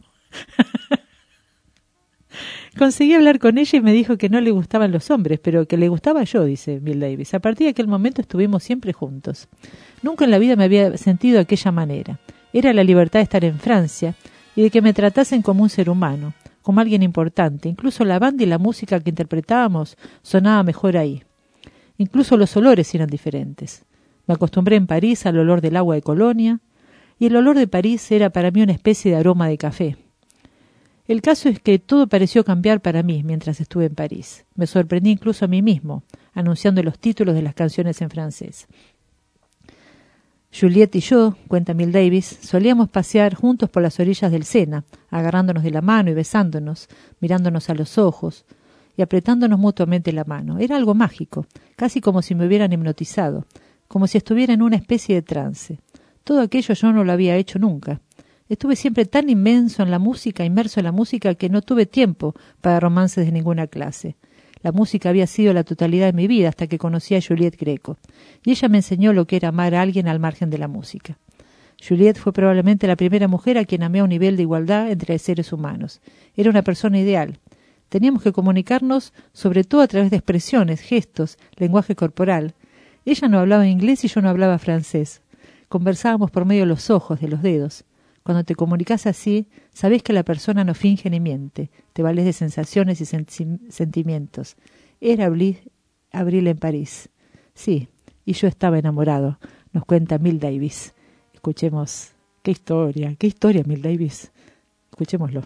[SPEAKER 2] Conseguí hablar con ella y me dijo que no le gustaban los hombres, pero que le gustaba yo, dice Miles Davis. A partir de aquel momento estuvimos siempre juntos. Nunca en la vida me había sentido de aquella manera. Era la libertad de estar en Francia y de que me tratasen como un ser humano, como alguien importante. Incluso la banda y la música que interpretábamos sonaba mejor ahí. Incluso los olores eran diferentes. Me acostumbré en París al olor del agua de Colonia, y el olor de París era para mí una especie de aroma de café. El caso es que todo pareció cambiar para mí mientras estuve en París. Me sorprendí incluso a mí mismo, anunciando los títulos de las canciones en francés. Juliette y yo, cuenta Miles Davis, solíamos pasear juntos por las orillas del Sena, agarrándonos de la mano y besándonos, mirándonos a los ojos y apretándonos mutuamente la mano. Era algo mágico, casi como si me hubieran hipnotizado, como si estuviera en una especie de trance. Todo aquello yo no lo había hecho nunca. Estuve siempre tan inmerso en la música, que no tuve tiempo para romances de ninguna clase. La música había sido la totalidad de mi vida hasta que conocí a Juliette Greco, y ella me enseñó lo que era amar a alguien al margen de la música. Juliette fue probablemente la primera mujer a quien amé a un nivel de igualdad entre seres humanos. Era una persona ideal. Teníamos que comunicarnos sobre todo a través de expresiones, gestos, lenguaje corporal. Ella no hablaba inglés y yo no hablaba francés. Conversábamos por medio de los ojos, de los dedos. Cuando te comunicas así, sabés que la persona no finge ni miente. Te vales de sensaciones y sentimientos. Era abril en París. Sí, y yo estaba enamorado, nos cuenta Miles Davis. Escuchemos. Qué historia, Miles Davis. Escuchémoslo.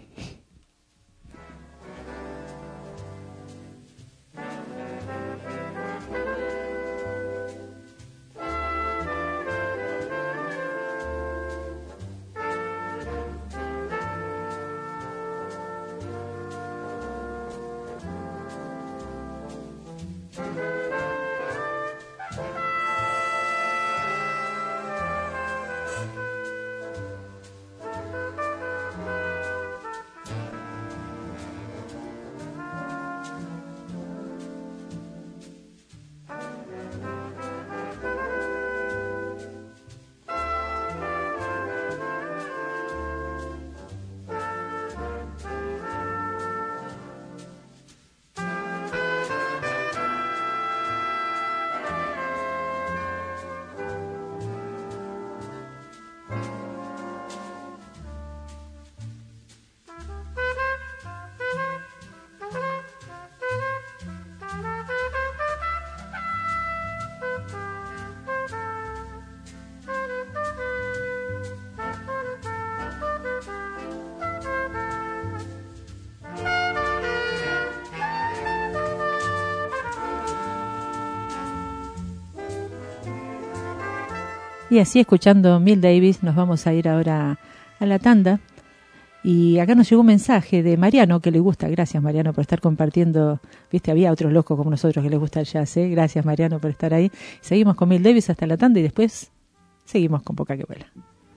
[SPEAKER 2] Y así, escuchando Miles Davis, nos vamos a ir ahora a la tanda. Y acá nos llegó un mensaje de Mariano, que le gusta. Gracias, Mariano, por estar compartiendo. Viste, había otros locos como nosotros que les gusta el jazz, ¿eh? Gracias, Mariano, por estar ahí. Seguimos con Miles Davis hasta la tanda y después seguimos con Boca que Vuela.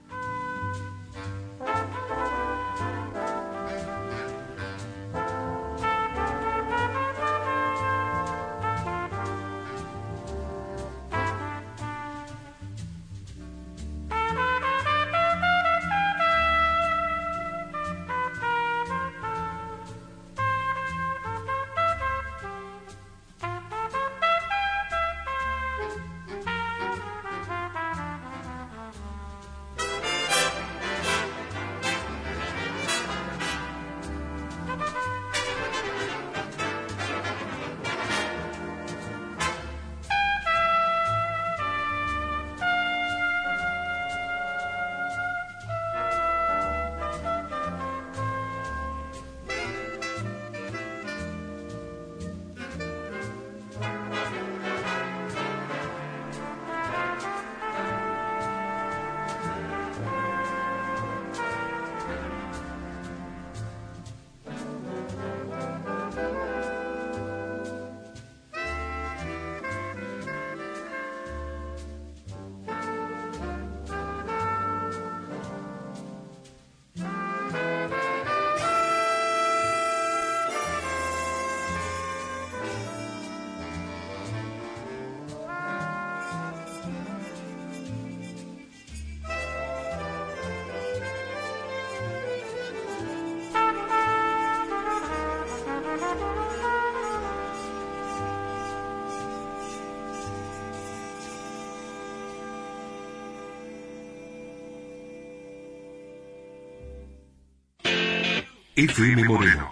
[SPEAKER 1] FM Moreno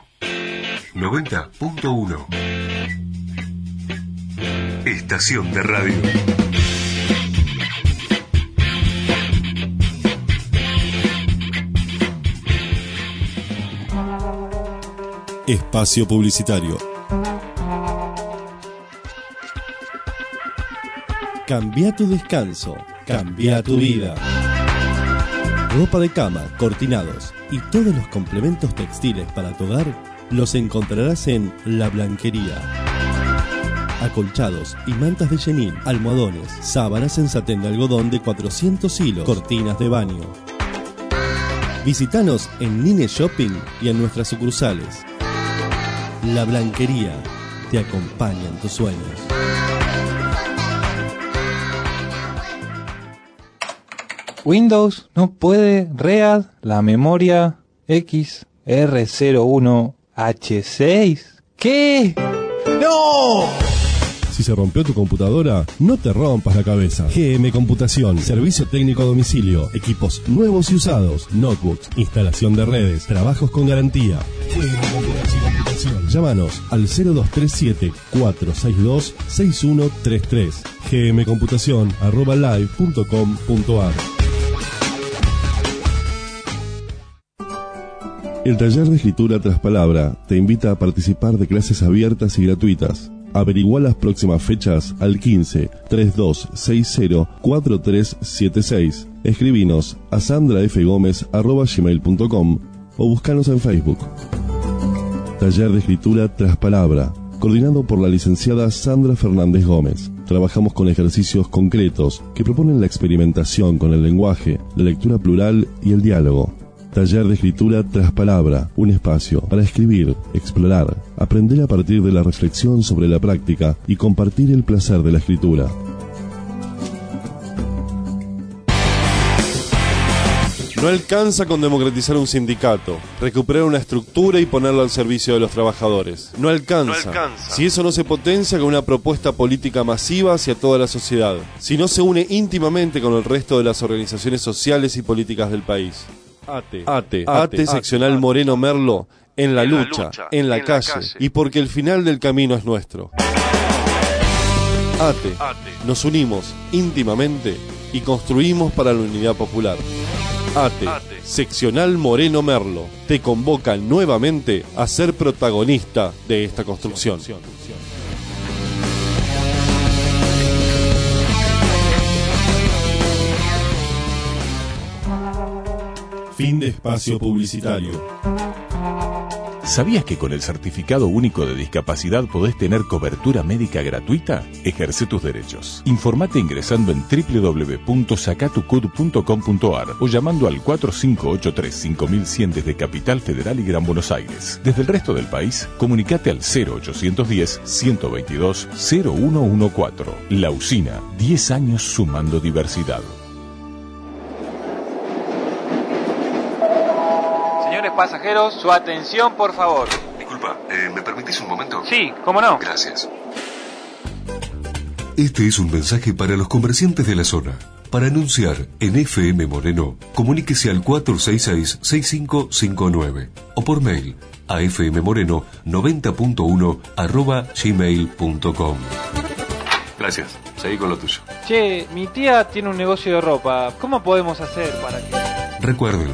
[SPEAKER 1] 90.1. Estación de radio.
[SPEAKER 11] Espacio publicitario. Cambia tu descanso, cambia tu vida. Ropa de cama, cortinados y todos los complementos textiles para tu hogar los encontrarás en La Blanquería. Acolchados y mantas de chenil, almohadones, sábanas en satén de algodón de 400 hilos, cortinas de baño. Visítanos en Nine Shopping y en nuestras sucursales. La Blanquería te acompaña en tus sueños.
[SPEAKER 18] Windows no puede read la memoria XR01H6. ¿Qué? ¡No!
[SPEAKER 11] Si se rompió tu computadora, no te rompas la cabeza. GM Computación, servicio técnico a domicilio, equipos nuevos y usados, notebooks, instalación de redes, trabajos con garantía. GM Computación. Llámanos al 0237-462-6133. gmcomputacion@live.com.ar. El taller de escritura tras palabra te invita a participar de clases abiertas y gratuitas. Averigua las próximas fechas al 15 3260 4376. Escribinos a sandrafgomez@gmail.com o buscanos en Facebook. Taller de escritura tras palabra, coordinado por la licenciada Sandra Fernández Gómez. Trabajamos con ejercicios concretos que proponen la experimentación con el lenguaje, la lectura plural y el diálogo. Taller de escritura tras palabra, un espacio para escribir, explorar, aprender a partir de la reflexión sobre la práctica y compartir el placer de la escritura. No alcanza con democratizar un sindicato, recuperar una estructura y ponerla al servicio de los trabajadores. No alcanza. Si eso no se potencia con una propuesta política masiva hacia toda la sociedad, si no se une íntimamente con el resto de las organizaciones sociales y políticas del país. ATE seccional Moreno Merlo, en la lucha, en la calle, y porque el final del camino es nuestro. ATE, nos unimos íntimamente y construimos para la unidad popular. ATE, seccional Moreno Merlo, te convoca nuevamente a ser protagonista de esta construcción. Fin de espacio publicitario.
[SPEAKER 1] ¿Sabías que con el Certificado Único de Discapacidad podés tener cobertura médica gratuita? Ejerce tus derechos. Informate ingresando en www.sacatucud.com.ar o llamando al 4583-5100 desde Capital Federal y Gran Buenos Aires. Desde el resto del país, comunicate al 0810-122-0114. La Usina, 10 años sumando diversidad.
[SPEAKER 19] Señores pasajeros, su atención, por favor.
[SPEAKER 1] Disculpa, ¿me permitís un momento?
[SPEAKER 19] Sí, ¿cómo no?
[SPEAKER 1] Gracias. Este es un mensaje para los comerciantes de la zona. Para anunciar en FM Moreno, comuníquese al 466-6559 o por mail a fmmoreno90.1@gmail.com. Gracias. Seguí con lo tuyo.
[SPEAKER 19] Che, mi tía tiene un negocio de ropa. ¿Cómo podemos hacer para que...?
[SPEAKER 1] Recuérdelo,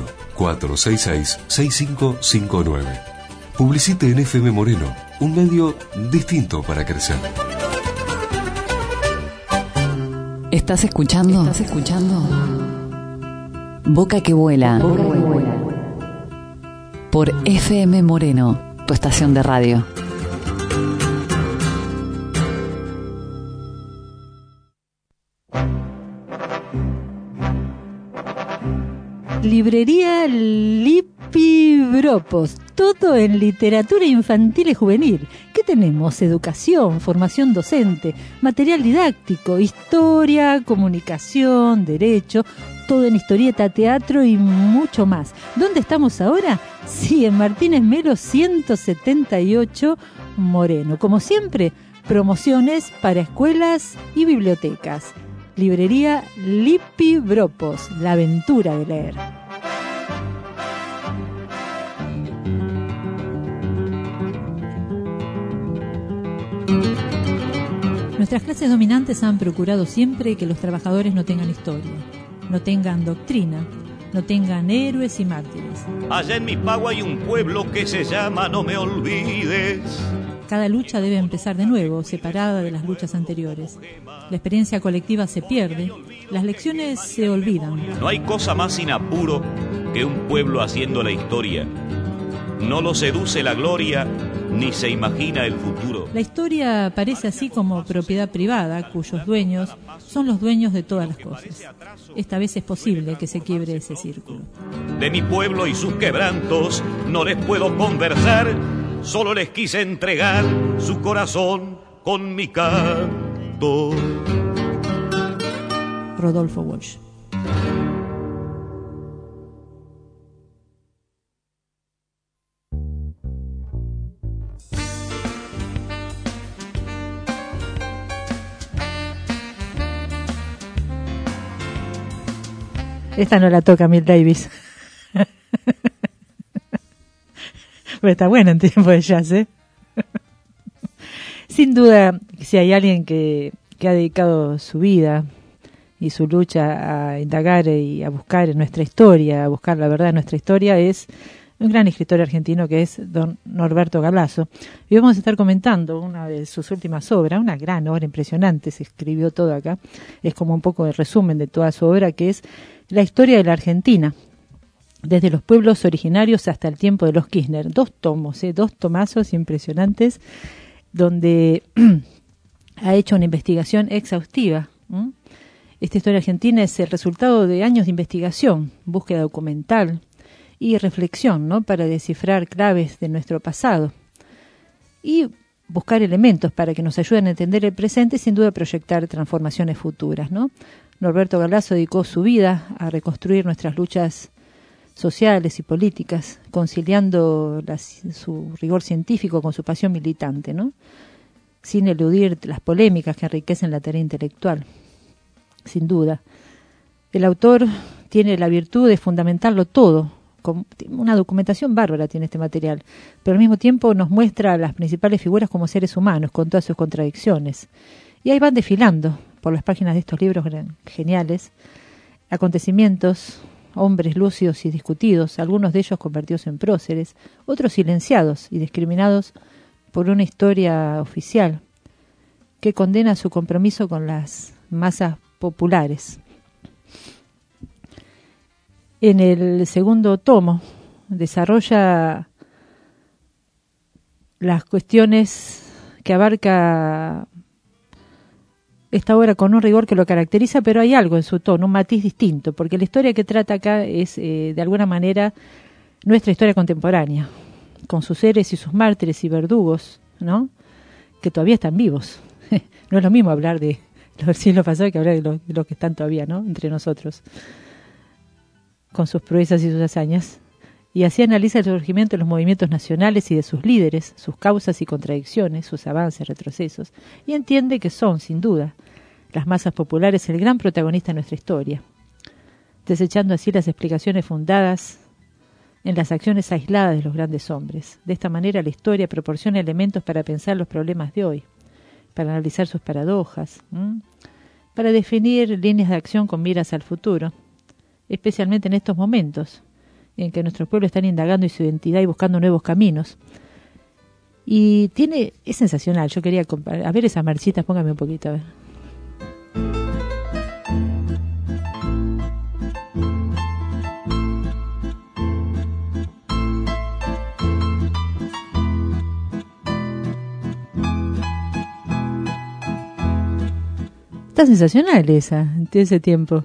[SPEAKER 1] 466-6559. Publicite en FM Moreno, un medio distinto para crecer.
[SPEAKER 20] ¿Estás escuchando? Boca que vuela. Por FM Moreno, tu estación de radio.
[SPEAKER 2] Librería Lipibropos, todo en literatura infantil y juvenil. ¿Qué tenemos? Educación, formación docente, material didáctico, historia, comunicación, derecho, todo en historieta, teatro y mucho más. ¿Dónde estamos ahora? Sí, en Martínez Melo 178 Moreno. Como siempre, promociones para escuelas y bibliotecas. Librería Lipibropos, la aventura de leer. Nuestras clases dominantes han procurado siempre que los trabajadores no tengan historia, no tengan doctrina, no tengan héroes y mártires.
[SPEAKER 21] Allá en mi pago hay un pueblo que se llama No Me Olvides.
[SPEAKER 2] Cada lucha debe empezar de nuevo, separada de las luchas anteriores. La experiencia colectiva se pierde, las lecciones se olvidan.
[SPEAKER 21] No hay cosa más sin apuro que un pueblo haciendo la historia. No lo seduce la gloria, ni se imagina el futuro.
[SPEAKER 2] La historia parece así como propiedad privada, cuyos dueños son los dueños de todas las cosas. Esta vez es posible que se quiebre ese círculo.
[SPEAKER 21] De mi pueblo y sus quebrantos no les puedo conversar. Solo les quise entregar su corazón con mi canto.
[SPEAKER 2] Rodolfo Walsh. Esta no la toca Milt Davis. Pero está buena en tiempo de jazz, ¿eh? Sin duda, si hay alguien que ha dedicado su vida y su lucha a indagar y a buscar en nuestra historia, a buscar la verdad de nuestra historia, es un gran escritor argentino que es don Norberto Galazo. Y vamos a estar comentando una de sus últimas obras, una gran obra impresionante, se escribió todo acá, es como un poco de resumen de toda su obra, que es La historia de la Argentina, desde los pueblos originarios hasta el tiempo de los Kirchner. 2 tomos, 2 tomazos impresionantes, donde ha hecho una investigación exhaustiva. Esta historia argentina es el resultado de años de investigación, búsqueda documental y reflexión, ¿no?, para descifrar claves de nuestro pasado y buscar elementos para que nos ayuden a entender el presente y sin duda proyectar transformaciones futuras, ¿no? Norberto Galazo dedicó su vida a reconstruir nuestras luchas sociales y políticas, conciliando su rigor científico con su pasión militante, ¿no?, sin eludir las polémicas que enriquecen la tarea intelectual. Sin duda, el autor tiene la virtud de fundamentarlo todo, con una documentación bárbara tiene este material, pero al mismo tiempo nos muestra a las principales figuras como seres humanos, con todas sus contradicciones. Y ahí van desfilando por las páginas de estos libros geniales acontecimientos, hombres lúcidos y discutidos, algunos de ellos convertidos en próceres, otros silenciados y discriminados por una historia oficial que condena su compromiso con las masas populares. En el segundo tomo desarrolla las cuestiones que abarca esta obra con un rigor que lo caracteriza, pero hay algo en su tono, un matiz distinto, porque la historia que trata acá es, de alguna manera, nuestra historia contemporánea, con sus héroes y sus mártires y verdugos, ¿no?, que todavía están vivos. No es lo mismo hablar de los del siglo pasado que hablar de los que están todavía, ¿no?, entre nosotros, con sus proezas y sus hazañas. Y así analiza el surgimiento de los movimientos nacionales y de sus líderes, sus causas y contradicciones, sus avances, retrocesos, y entiende que son, sin duda, las masas populares el gran protagonista de nuestra historia, desechando así las explicaciones fundadas en las acciones aisladas de los grandes hombres. De esta manera la historia proporciona elementos para pensar los problemas de hoy, para analizar sus paradojas, para definir líneas de acción con miras al futuro, especialmente en estos momentos en que nuestros pueblos están indagando en su identidad y buscando nuevos caminos. Y es sensacional. Yo quería comparar, a ver esas marchitas, póngame un poquito, a ver. Está sensacional esa, de ese tiempo.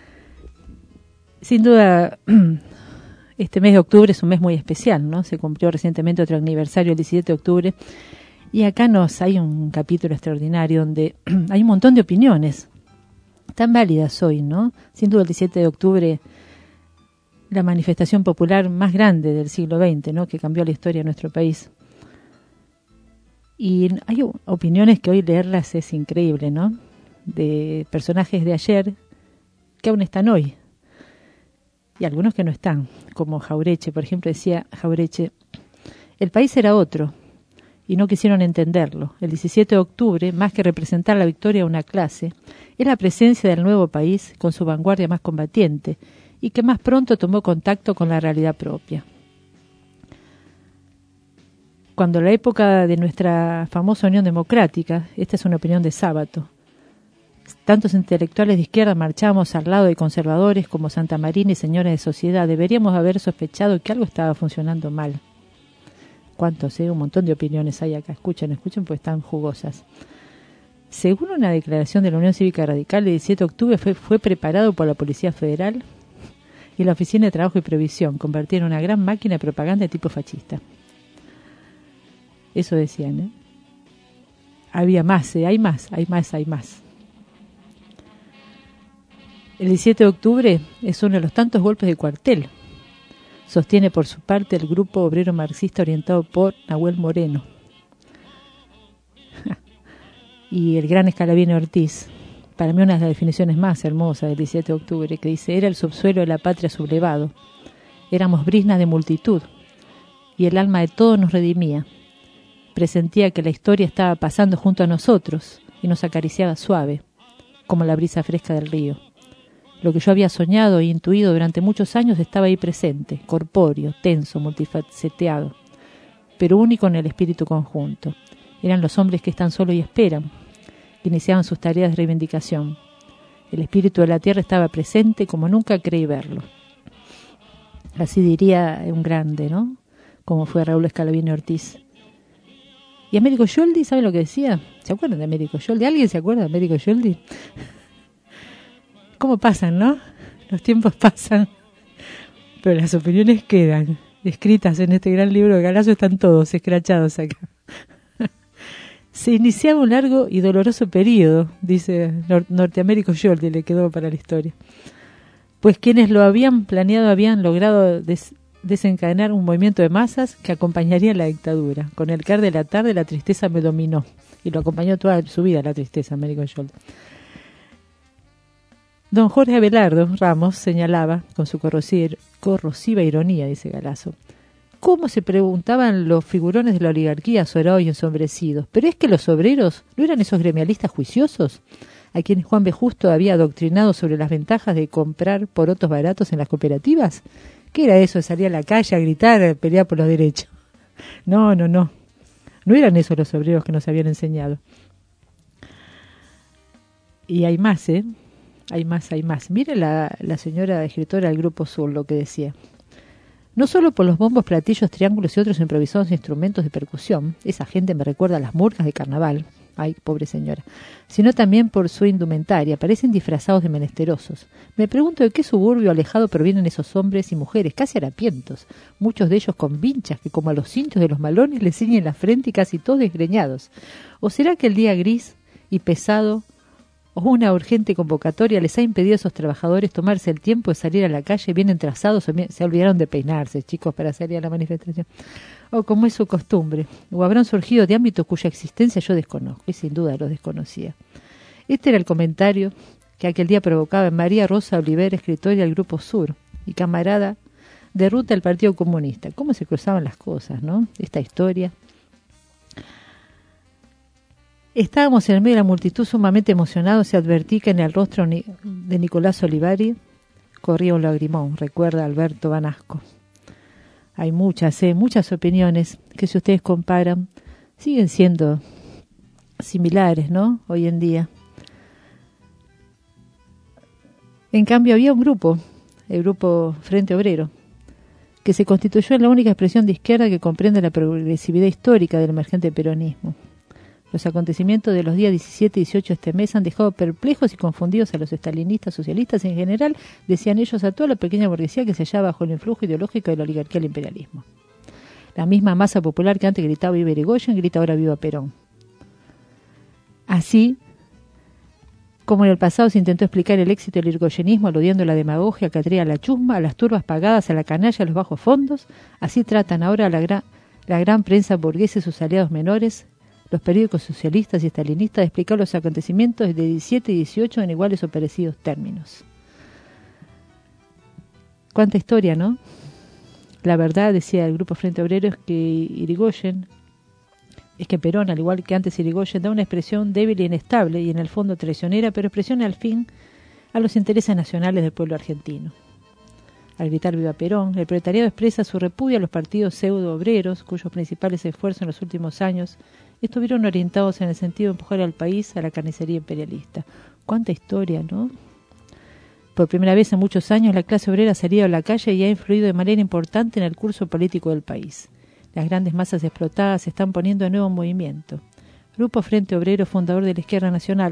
[SPEAKER 2] Sin duda, este mes de octubre es un mes muy especial, ¿no? Se cumplió recientemente otro aniversario, el 17 de octubre, y acá hay un capítulo extraordinario donde hay un montón de opiniones tan válidas hoy, ¿no? Sin duda el 17 de octubre, la manifestación popular más grande del siglo XX, ¿no?, que cambió la historia de nuestro país. Y hay opiniones que hoy leerlas es increíble, ¿no?, de personajes de ayer que aún están hoy. Y algunos que no están, como Jaureche, por ejemplo, decía Jaureche: el país era otro, y no quisieron entenderlo. El 17 de octubre, más que representar la victoria de una clase, es la presencia del nuevo país con su vanguardia más combatiente, y que más pronto tomó contacto con la realidad propia. Cuando la época de nuestra famosa Unión Democrática, esta es una opinión de Sábato, tantos intelectuales de izquierda marchábamos al lado de conservadores como Santa Marina y señores de sociedad, deberíamos haber sospechado que algo estaba funcionando mal. ¿Cuántos? Un montón de opiniones hay acá. Escuchen, pues están jugosas. Según una declaración de la Unión Cívica Radical, el 17 de octubre fue preparado por la Policía Federal y la Oficina de Trabajo y Previsión, convirtieron en una gran máquina de propaganda de tipo fascista. Eso decían, ¿eh? Había más, hay más. El 17 de octubre es uno de los tantos golpes de cuartel, sostiene por su parte el grupo obrero marxista orientado por Nahuel Moreno y el gran Escalabino Ortiz. Para mí una de las definiciones más hermosas del 17 de octubre, que dice: era el subsuelo de la patria sublevado, éramos briznas de multitud y el alma de todos nos redimía. Presentía que la historia estaba pasando junto a nosotros y nos acariciaba suave, como la brisa fresca del río. Lo que yo había soñado e intuido durante muchos años estaba ahí presente, corpóreo, tenso, multifaceteado, pero único en el espíritu conjunto. Eran los hombres que están solos y esperan, que iniciaban sus tareas de reivindicación. El espíritu de la tierra estaba presente como nunca creí verlo. Así diría un grande, ¿no?, como fue Raúl Escalabino Ortiz. Y Américo Yoldi, ¿saben lo que decía? ¿Se acuerdan de Américo Yoldi? ¿Alguien se acuerda de Américo Yoldi? ¿Cómo pasan, no? Los tiempos pasan, pero las opiniones quedan escritas en este gran libro de Galazo, están todos escrachados acá. Se iniciaba un largo y doloroso periodo, dice Norteamérico Yoldi, le quedó para la historia, pues quienes lo habían planeado habían logrado desencadenar un movimiento de masas que acompañaría la dictadura. Con el caer de la tarde la tristeza me dominó, y lo acompañó toda su vida la tristeza, Américo Yoldi. Don Jorge Abelardo Ramos señalaba, con su corrosiva ironía, dice Galazo, cómo se preguntaban los figurones de la oligarquía azorados y ensombrecidos. ¿Pero es que los obreros no eran esos gremialistas juiciosos a quienes Juan B. Justo había adoctrinado sobre las ventajas de comprar porotos baratos en las cooperativas? ¿Qué era eso de salir a la calle a gritar, a pelear por los derechos? No. No eran esos los obreros que nos habían enseñado. Y hay más, Hay más. Mire la señora escritora del Grupo Sur lo que decía. No solo por los bombos, platillos, triángulos y otros improvisados instrumentos de percusión, esa gente me recuerda a las murgas de carnaval, ay, pobre señora, sino también por su indumentaria, parecen disfrazados de menesterosos. Me pregunto de qué suburbio alejado provienen esos hombres y mujeres, casi harapientos, muchos de ellos con vinchas que como a los cinchos de los malones les ciñen la frente y casi todos desgreñados. ¿O será que el día gris y pesado o una urgente convocatoria les ha impedido a esos trabajadores tomarse el tiempo de salir a la calle bien entrazados o bien, se olvidaron de peinarse, chicos, para salir a la manifestación? O como es su costumbre, o habrán surgido de ámbitos cuya existencia yo desconozco, y sin duda los desconocía. Este era el comentario que aquel día provocaba en María Rosa Oliver, escritora del Grupo Sur y camarada de ruta del Partido Comunista. ¿Cómo se cruzaban las cosas, no? Esta historia. Estábamos en el medio de la multitud sumamente emocionados y advertí que en el rostro de Nicolás Olivari corría un lagrimón, recuerda Alberto Banasco. Hay muchas opiniones que si ustedes comparan siguen siendo similares, ¿no? Hoy en día. En cambio había un grupo, el grupo Frente Obrero, que se constituyó en la única expresión de izquierda que comprende la progresividad histórica del emergente peronismo. Los acontecimientos de los días 17 y 18 de este mes han dejado perplejos y confundidos a los estalinistas, socialistas en general, decían ellos, a toda la pequeña burguesía que se hallaba bajo el influjo ideológico de la oligarquía del imperialismo. La misma masa popular que antes gritaba viva Irigoyen, grita ahora viva Perón. Así como en el pasado se intentó explicar el éxito del irigoyenismo aludiendo a la demagogia que atraía a la chusma, a las turbas pagadas, a la canalla, a los bajos fondos, así tratan ahora a la gran prensa burguesa y sus aliados menores, los periódicos socialistas y estalinistas, de explicar los acontecimientos de 17 y 18 en iguales o parecidos términos. Cuánta historia, ¿no? La verdad, decía el Grupo Frente Obrero, es que Perón, al igual que antes Irigoyen, da una expresión débil e inestable y en el fondo traicionera, pero expresiona al fin a los intereses nacionales del pueblo argentino. Al gritar viva Perón, el proletariado expresa su repudio a los partidos pseudo-obreros, cuyos principales esfuerzos en los últimos años estuvieron orientados en el sentido de empujar al país a la carnicería imperialista. Cuánta historia, ¿no? Por primera vez en muchos años la clase obrera ha salido a la calle y ha influido de manera importante en el curso político del país. Las grandes masas explotadas se están poniendo de nuevo en movimiento. Grupo Frente Obrero, fundador de la Izquierda Nacional,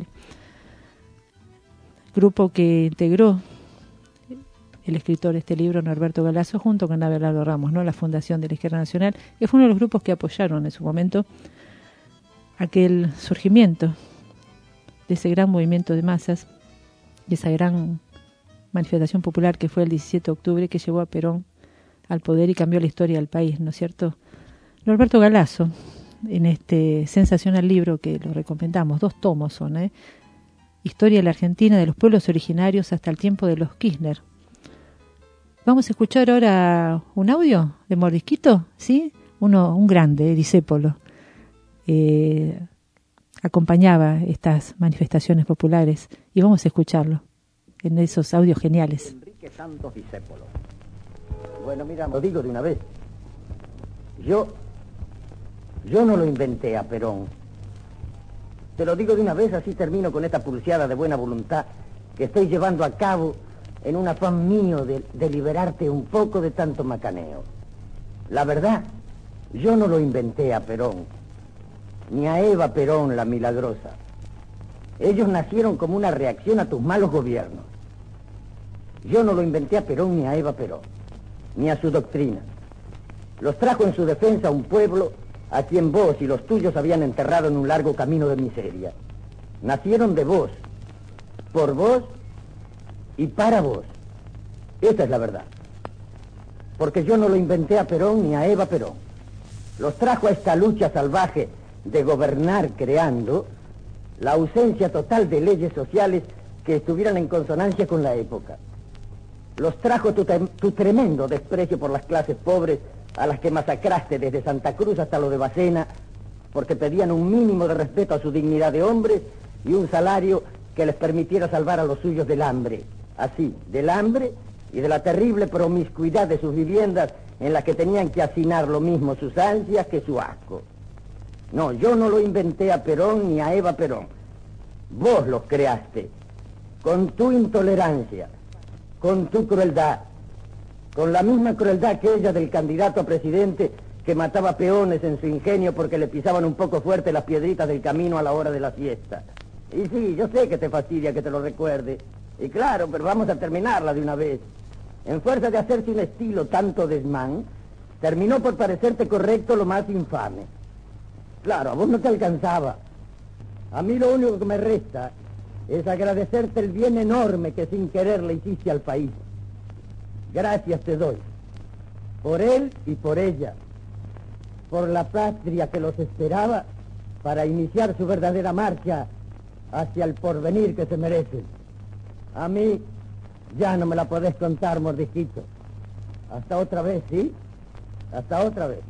[SPEAKER 2] grupo que integró el escritor de este libro, Norberto Galazo, junto con Abelardo Ramos, ¿no? La fundación de la Izquierda Nacional, que fue uno de los grupos que apoyaron en su momento aquel surgimiento de ese gran movimiento de masas, de esa gran manifestación popular que fue el 17 de octubre, que llevó a Perón al poder y cambió la historia del país, ¿no es cierto? Norberto Galazo, en este sensacional libro que lo recomendamos, 2 tomos son, Historia de la Argentina, de los pueblos originarios hasta el tiempo de los Kirchner. Vamos a escuchar ahora un audio de Mordisquito, ¿sí? Un grande, discépolo. Acompañaba estas manifestaciones populares y vamos a escucharlo en esos audios geniales.
[SPEAKER 5] Enrique Santos Discépolo. Bueno, mira, lo digo de una vez. Yo no lo inventé a Perón. Te lo digo de una vez, así termino con esta pulseada de buena voluntad que estoy llevando a cabo en un afán mío de liberarte un poco de tanto macaneo. La verdad, yo no lo inventé a Perón, ni a Eva Perón la milagrosa. Ellos nacieron como una reacción a tus malos gobiernos. Yo no lo inventé a Perón ni a Eva Perón, ni a su doctrina. Los trajo en su defensa un pueblo a quien vos y los tuyos habían enterrado en un largo camino de miseria. Nacieron de vos, por vos y para vos. Esa es la verdad. Porque yo no lo inventé a Perón ni a Eva Perón. Los trajo a esta lucha salvaje de gobernar creando la ausencia total de leyes sociales que estuvieran en consonancia con la época. Los trajo tu tremendo desprecio por las clases pobres a las que masacraste desde Santa Cruz hasta lo de Bacena, porque pedían un mínimo de respeto a su dignidad de hombres y un salario que les permitiera salvar a los suyos del hambre. Así, del hambre y de la terrible promiscuidad de sus viviendas en las que tenían que hacinar lo mismo sus ansias que su asco. No, yo no lo inventé a Perón ni a Eva Perón. Vos los creaste, con tu intolerancia, con tu crueldad, con la misma crueldad aquella del candidato a presidente que mataba peones en su ingenio porque le pisaban un poco fuerte las piedritas del camino a la hora de la fiesta. Y sí, yo sé que te fastidia que te lo recuerde. Y claro, pero vamos a terminarla de una vez. En fuerza de hacer sin estilo tanto desmán, terminó por parecerte correcto lo más infame. Claro, a vos no te alcanzaba. A mí lo único que me resta es agradecerte el bien enorme que sin querer le hiciste al país. Gracias te doy. Por él y por ella. Por la patria que los esperaba para iniciar su verdadera marcha hacia el porvenir que se merecen. A mí ya no me la podés contar, mordisquito. Hasta otra vez, ¿sí? Hasta otra vez.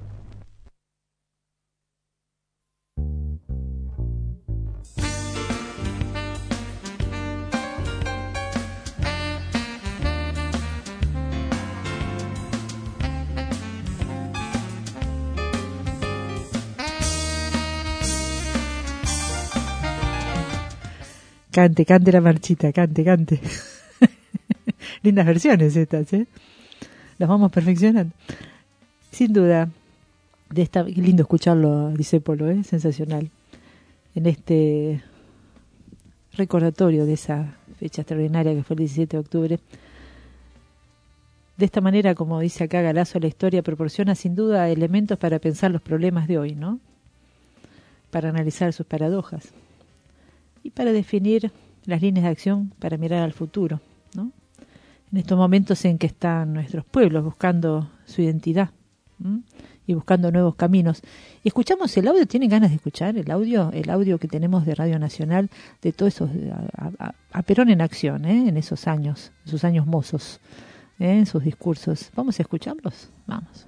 [SPEAKER 2] Cante, cante la marchita, cante, cante. Lindas versiones estas, ¿eh? Las vamos perfeccionando. Sin duda, qué lindo escucharlo a Discépolo, ¿eh? Sensacional. En este recordatorio de esa fecha extraordinaria que fue el 17 de octubre. De esta manera, como dice acá Galazo, la historia proporciona sin duda elementos para pensar los problemas de hoy, ¿no? Para analizar sus paradojas. Y para definir las líneas de acción para mirar al futuro, ¿no? En estos momentos en que están nuestros pueblos buscando su identidad, ¿m? Y buscando nuevos caminos. Y escuchamos el audio, ¿tienen ganas de escuchar el audio que tenemos de Radio Nacional de todos esos, a Perón en acción, en esos años mozos, en sus discursos? ¿Vamos a escucharlos? Vamos.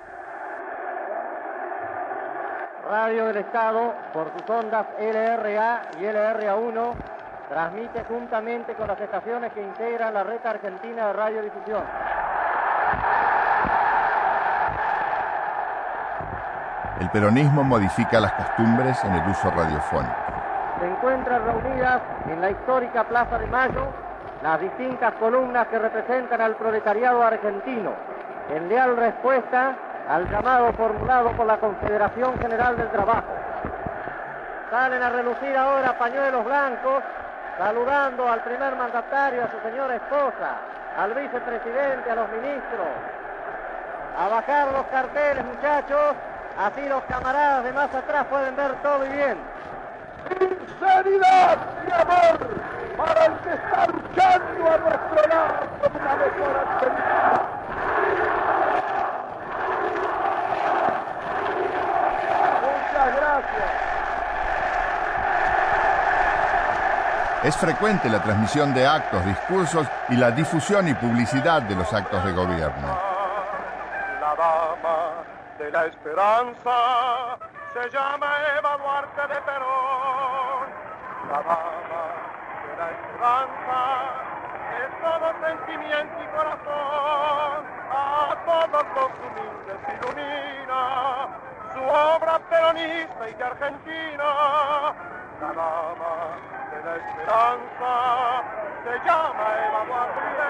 [SPEAKER 6] Radio del Estado, por sus ondas LRA y LRA1, transmite juntamente con las estaciones que integran la red argentina de radiodifusión.
[SPEAKER 22] El peronismo modifica las costumbres en el uso radiofónico.
[SPEAKER 6] Se encuentran reunidas en la histórica Plaza de Mayo las distintas columnas que representan al proletariado argentino, en leal respuesta al llamado formulado por la Confederación General del Trabajo. Salen a relucir ahora pañuelos blancos, saludando al primer mandatario, a su señora esposa, al vicepresidente, a los ministros. A bajar los carteles, muchachos, así los camaradas de más atrás pueden ver todo y bien.
[SPEAKER 7] Sinceridad y amor para el que está luchando a nuestro lado por una mejor Argentina. Muchas gracias.
[SPEAKER 22] Es frecuente la transmisión de actos, discursos y la difusión y publicidad de los actos de gobierno.
[SPEAKER 7] La dama de la esperanza se llama Eva Duarte de Perón. La dama de la esperanza es todo sentimiento y corazón. A todos los humildes ilumina su obra peronista y de Argentina. La dama de la esperanza se llama Eva Duarte de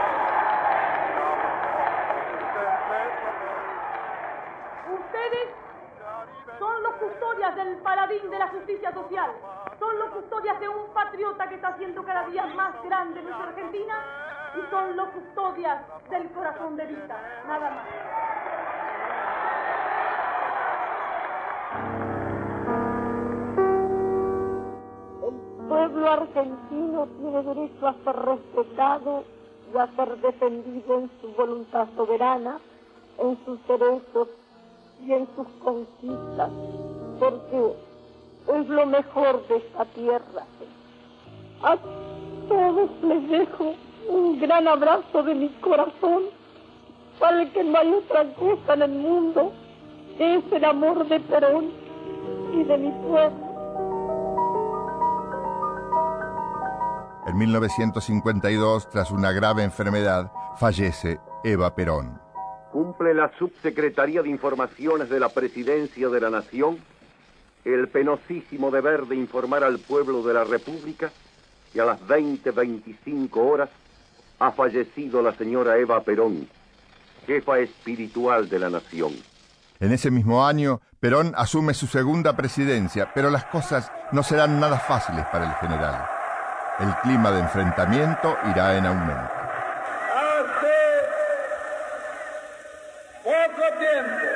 [SPEAKER 7] Perón.
[SPEAKER 23] Ustedes son los custodias del paladín de la justicia social, son los custodias de un patriota que está haciendo cada día más grande nuestra Argentina y son los custodias del corazón de Vita, nada más.
[SPEAKER 24] El pueblo argentino tiene derecho a ser respetado y a ser defendido en su voluntad soberana, en sus derechos y en sus conquistas, porque es lo mejor de esta tierra. A todos les dejo un gran abrazo de mi corazón, para el que no hay otra cosa en el mundo, es el amor de Perón y de mi pueblo.
[SPEAKER 22] En 1952, tras una grave enfermedad, fallece Eva Perón.
[SPEAKER 25] Cumple la Subsecretaría de Informaciones de la Presidencia de la Nación el penosísimo deber de informar al pueblo de la República y a las 20:25 horas ha fallecido la señora Eva Perón, jefa espiritual de la nación.
[SPEAKER 22] En ese mismo año, Perón asume su segunda presidencia, pero las cosas no serán nada fáciles para el general. El clima de enfrentamiento irá en aumento.
[SPEAKER 3] Hace poco tiempo,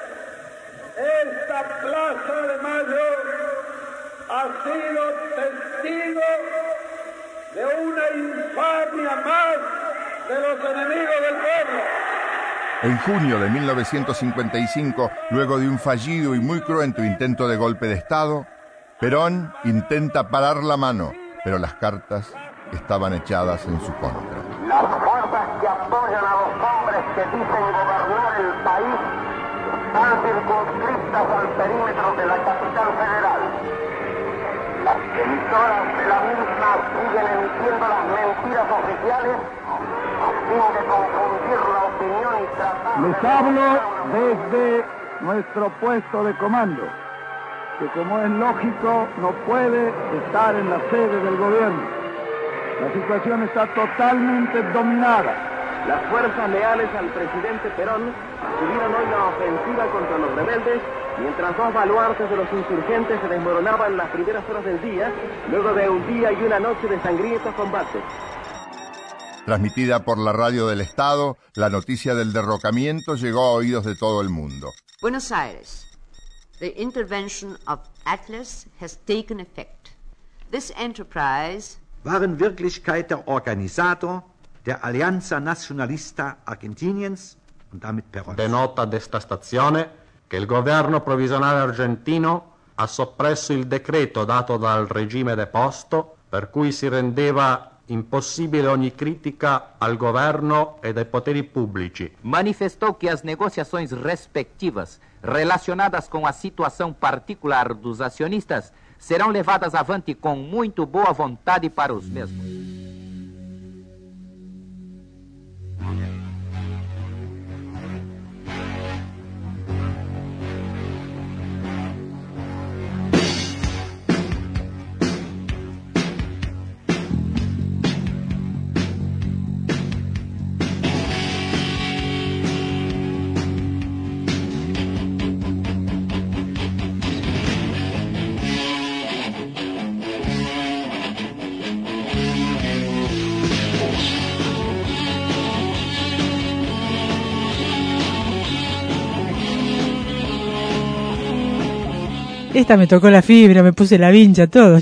[SPEAKER 3] esta Plaza de Mayo ha sido testigo de una infamia más de los enemigos del pueblo.
[SPEAKER 22] En junio de 1955, luego de un fallido y muy cruento intento de golpe de Estado, Perón intenta parar la mano, pero las cartas estaban echadas en su contra.
[SPEAKER 25] Las fuerzas que apoyan a los hombres que dicen gobernar el país están circunscritas al perímetro de la capital federal. Las emisoras de la misma siguen emitiendo las mentiras oficiales a fin de confundir la opinión y tratar
[SPEAKER 3] Les hablo desde nuestro puesto de comando, que como es lógico no puede estar en la sede del gobierno. La situación está totalmente dominada.
[SPEAKER 4] Las fuerzas leales al presidente Perón tuvieron hoy la ofensiva contra los rebeldes, mientras dos baluartes de los insurgentes se desmoronaban en las primeras horas del día, luego de un día y una noche de sangrientos combates.
[SPEAKER 22] Transmitida por la radio del Estado, la noticia del derrocamiento llegó a oídos de todo el mundo.
[SPEAKER 8] Buenos Aires. The intervention of Atlas has taken effect. This enterprise
[SPEAKER 9] war in Wirklichkeit der Organisator der Alleanza Nazionalista Argentiniens und damit Perón.
[SPEAKER 10] Denota de esta stazione che il governo provvisionale argentino ha soppresso il decreto dato dal regime deposto per cui si rendeva impossível ogni crítica al governo e dai poteri públicos.
[SPEAKER 26] Manifestou que as negociações respectivas relacionadas com a situação particular dos acionistas serão levadas avante com muito boa vontade para os mesmos.
[SPEAKER 2] Esta me tocó la fibra, me puse la vincha, todo.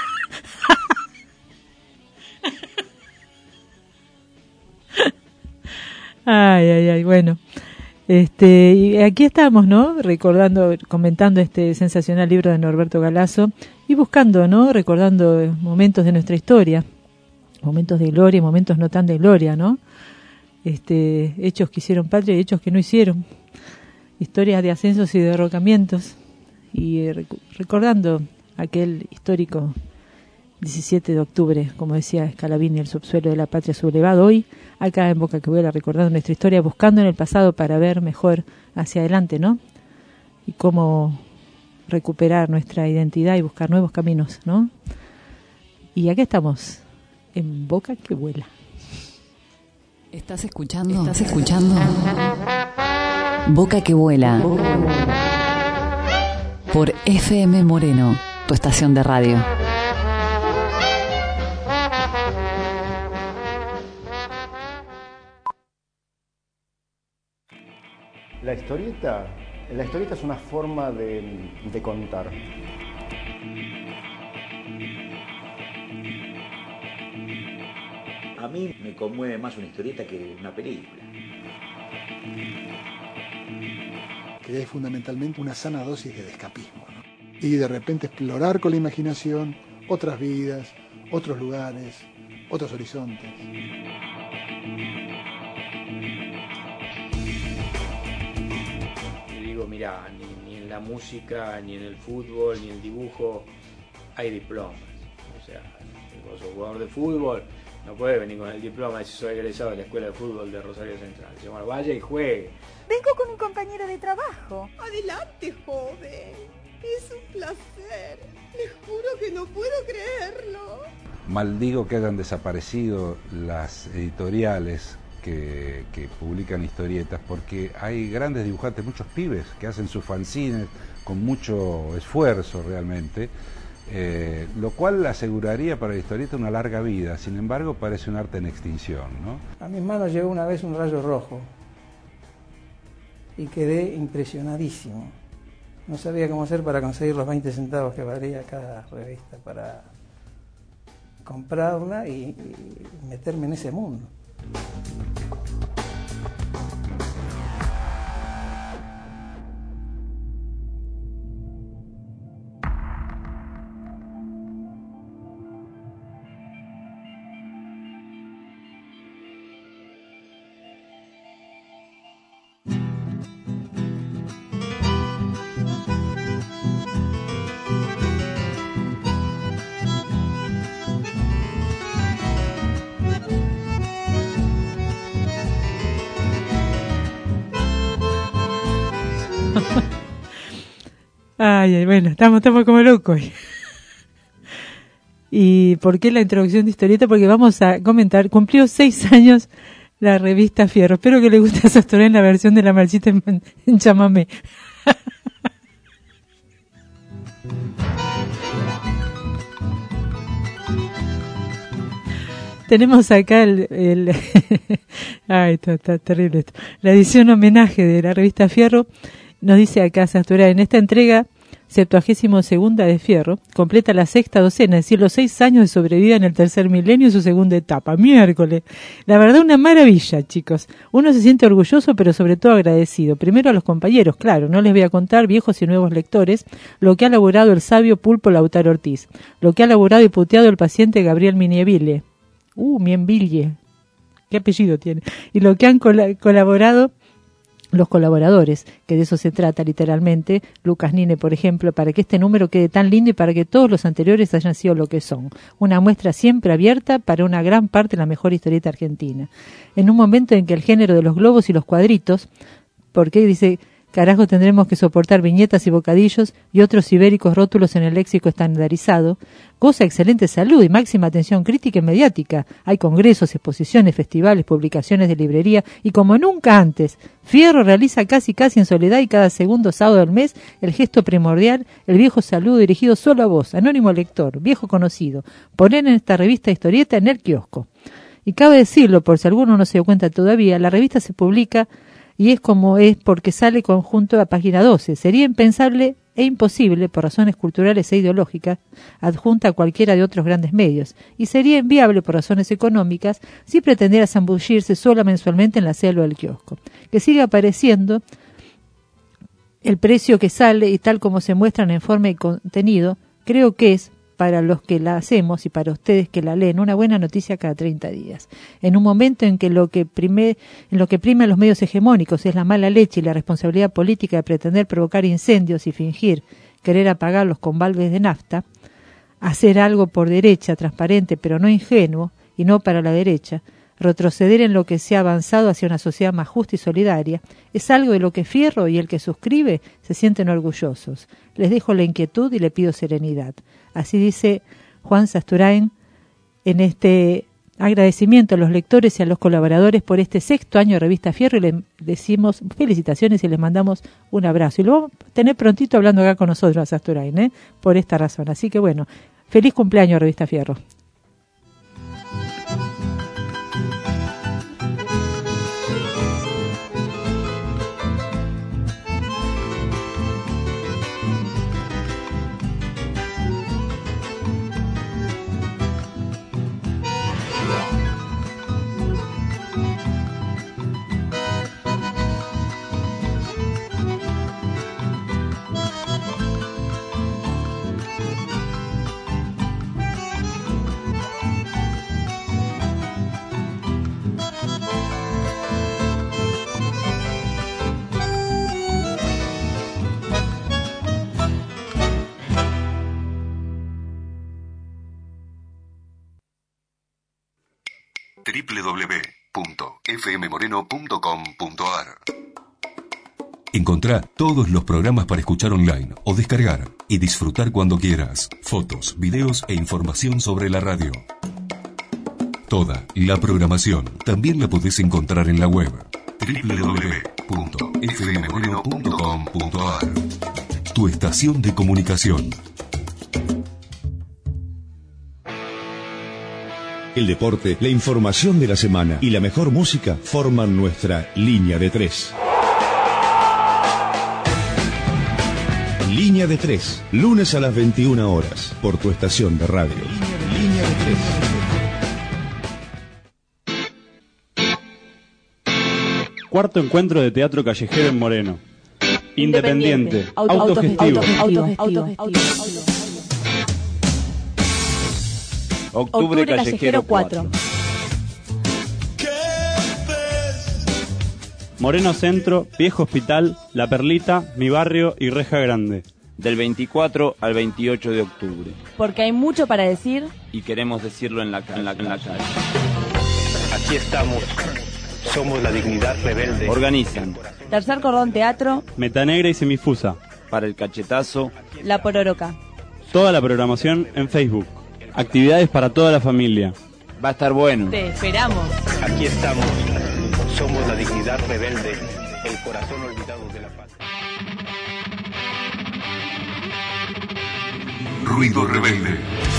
[SPEAKER 2] Ay, bueno. Y aquí estamos, ¿no? Recordando, comentando este sensacional libro de Norberto Galazo y buscando, ¿no? Recordando momentos de nuestra historia, momentos de gloria y momentos no tan de gloria, ¿no? Hechos que hicieron patria y hechos que no hicieron. Historias de ascensos y derrocamientos. Y recordando aquel histórico 17 de octubre, como decía Scalabrini, el subsuelo de la patria sublevado, hoy acá en Boca que Vuela, recordando nuestra historia, buscando en el pasado para ver mejor hacia adelante, ¿no? Y cómo recuperar nuestra identidad y buscar nuevos caminos, ¿no? Y aquí estamos, en Boca que Vuela.
[SPEAKER 20] ¿Estás escuchando? Boca que Vuela. Por FM Moreno, tu estación de radio.
[SPEAKER 27] La historieta es una forma de contar.
[SPEAKER 28] A mí me conmueve más una historieta que una película.
[SPEAKER 29] Que es fundamentalmente una sana dosis de escapismo, ¿no? Y de repente explorar con la imaginación otras vidas, otros lugares, otros horizontes.
[SPEAKER 30] Y digo, mirá, ni en la música, ni en el fútbol, ni en el dibujo hay diplomas. O sea, si vos sos jugador de fútbol, no podés venir con el diploma de si sos egresado de la Escuela de Fútbol de Rosario Central. Dice, bueno, vaya y juegue.
[SPEAKER 31] Vengo con un compañero de trabajo. Adelante, joven. Es un placer. Les juro que no puedo creerlo.
[SPEAKER 1] Maldigo que hayan desaparecido las editoriales que publican historietas, porque hay grandes dibujantes, muchos pibes que hacen sus fanzines con mucho esfuerzo realmente, lo cual aseguraría para la historieta una larga vida. Sin embargo, parece un arte en extinción, ¿no?
[SPEAKER 11] A mis manos llegó una vez un rayo rojo y quedé impresionadísimo. No sabía cómo hacer para conseguir los 20 centavos que valía cada revista para comprarla y meterme en ese mundo.
[SPEAKER 2] Ay, bueno, estamos como locos. ¿Y por qué la introducción de historieta? Porque vamos a comentar, cumplió 6 años la revista Fierro. Espero que le guste a Sasturén la versión de La Marchita en chamamé. Tenemos acá ay, está terrible esto. La edición homenaje de la revista Fierro. Nos dice acá Sasturén, en esta entrega 72ª de Fierro, completa la 6ª docena, es decir, los 6 años de sobrevida en el tercer milenio y su segunda etapa, miércoles. La verdad, una maravilla, chicos. Uno se siente orgulloso, pero sobre todo agradecido. Primero a los compañeros, claro, no les voy a contar, viejos y nuevos lectores, lo que ha laburado el sabio pulpo Lautaro Ortiz, lo que ha laburado y puteado el paciente Gabriel Minieville. Mienville, qué apellido tiene. Y lo que han colaborado los colaboradores, que de eso se trata literalmente, Lucas Nine, por ejemplo, para que este número quede tan lindo y para que todos los anteriores hayan sido lo que son. Una muestra siempre abierta para una gran parte de la mejor historieta argentina. En un momento en que el género de los globos y los cuadritos, porque dice, carajo, tendremos que soportar viñetas y bocadillos y otros ibéricos rótulos en el léxico estandarizado, goza excelente salud y máxima atención crítica y mediática. Hay congresos, exposiciones, festivales, publicaciones de librería y como nunca antes, Fierro realiza casi en soledad y cada segundo sábado del mes el gesto primordial, el viejo saludo dirigido solo a vos, anónimo lector, viejo conocido, poner en esta revista historieta en el kiosco. Y cabe decirlo, por si alguno no se dio cuenta todavía, la revista se publica y es como es porque sale conjunto a página 12. Sería impensable e imposible, por razones culturales e ideológicas, adjunta a cualquiera de otros grandes medios, y sería inviable por razones económicas si pretendiera zambullirse sola mensualmente en la selva del kiosco. Que siga apareciendo el precio que sale y tal como se muestran en forma y contenido, creo que es, para los que la hacemos y para ustedes que la leen, una buena noticia cada 30 días. En un momento en que lo que priman los medios hegemónicos es la mala leche y la responsabilidad política de pretender provocar incendios y fingir querer apagarlos con baldes de nafta, hacer algo por derecha, transparente, pero no ingenuo, y no para la derecha, retroceder en lo que se ha avanzado hacia una sociedad más justa y solidaria, es algo de lo que Fierro y el que suscribe se sienten orgullosos. Les dejo la inquietud y le pido serenidad. Así dice Juan Sasturén en este agradecimiento a los lectores y a los colaboradores por este 6º año de Revista Fierro, y les decimos felicitaciones y les mandamos un abrazo. Y lo vamos a tener prontito hablando acá con nosotros a Sasturén, por esta razón. Así que bueno, feliz cumpleaños Revista Fierro.
[SPEAKER 12] www.fmmoreno.com.ar
[SPEAKER 5] Encontrá todos los programas para escuchar online o descargar y disfrutar cuando quieras. Fotos, videos e información sobre la radio. Toda la programación también la podés encontrar en la web www.fmmoreno.com.ar. Tu estación de comunicación.
[SPEAKER 6] El deporte, la información de la semana y la mejor música forman nuestra línea de 3. Línea de 3, lunes a las 21 horas, por tu estación de radio. Línea de 3.
[SPEAKER 12] Cuarto encuentro de teatro callejero en Moreno. Independiente, autogestivo.
[SPEAKER 13] Octubre Callejero 4.
[SPEAKER 12] Moreno Centro, Viejo Hospital, La Perlita, Mi Barrio y Reja Grande.
[SPEAKER 13] Del 24 al 28 de octubre.
[SPEAKER 14] Porque hay mucho para decir.
[SPEAKER 13] Y queremos decirlo en la calle.
[SPEAKER 15] Aquí estamos. Somos la dignidad rebelde.
[SPEAKER 13] Organizan.
[SPEAKER 14] Tercer Cordón Teatro.
[SPEAKER 12] Metanegra y Semifusa.
[SPEAKER 13] Para el Cachetazo.
[SPEAKER 14] La Pororoca.
[SPEAKER 12] Toda la programación en Facebook. Actividades para toda la familia.
[SPEAKER 13] Va a estar bueno.
[SPEAKER 14] Te esperamos.
[SPEAKER 15] Aquí estamos. Somos la dignidad rebelde. El corazón olvidado de la patria.
[SPEAKER 5] Ruido rebelde.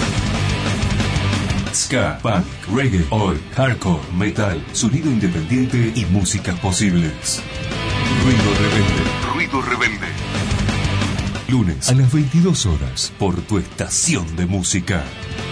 [SPEAKER 5] Ska, punk, reggae, oi, hardcore, metal, sonido independiente y músicas posibles. Ruido rebelde. Ruido rebelde. Lunes a las 22 horas por tu estación de música.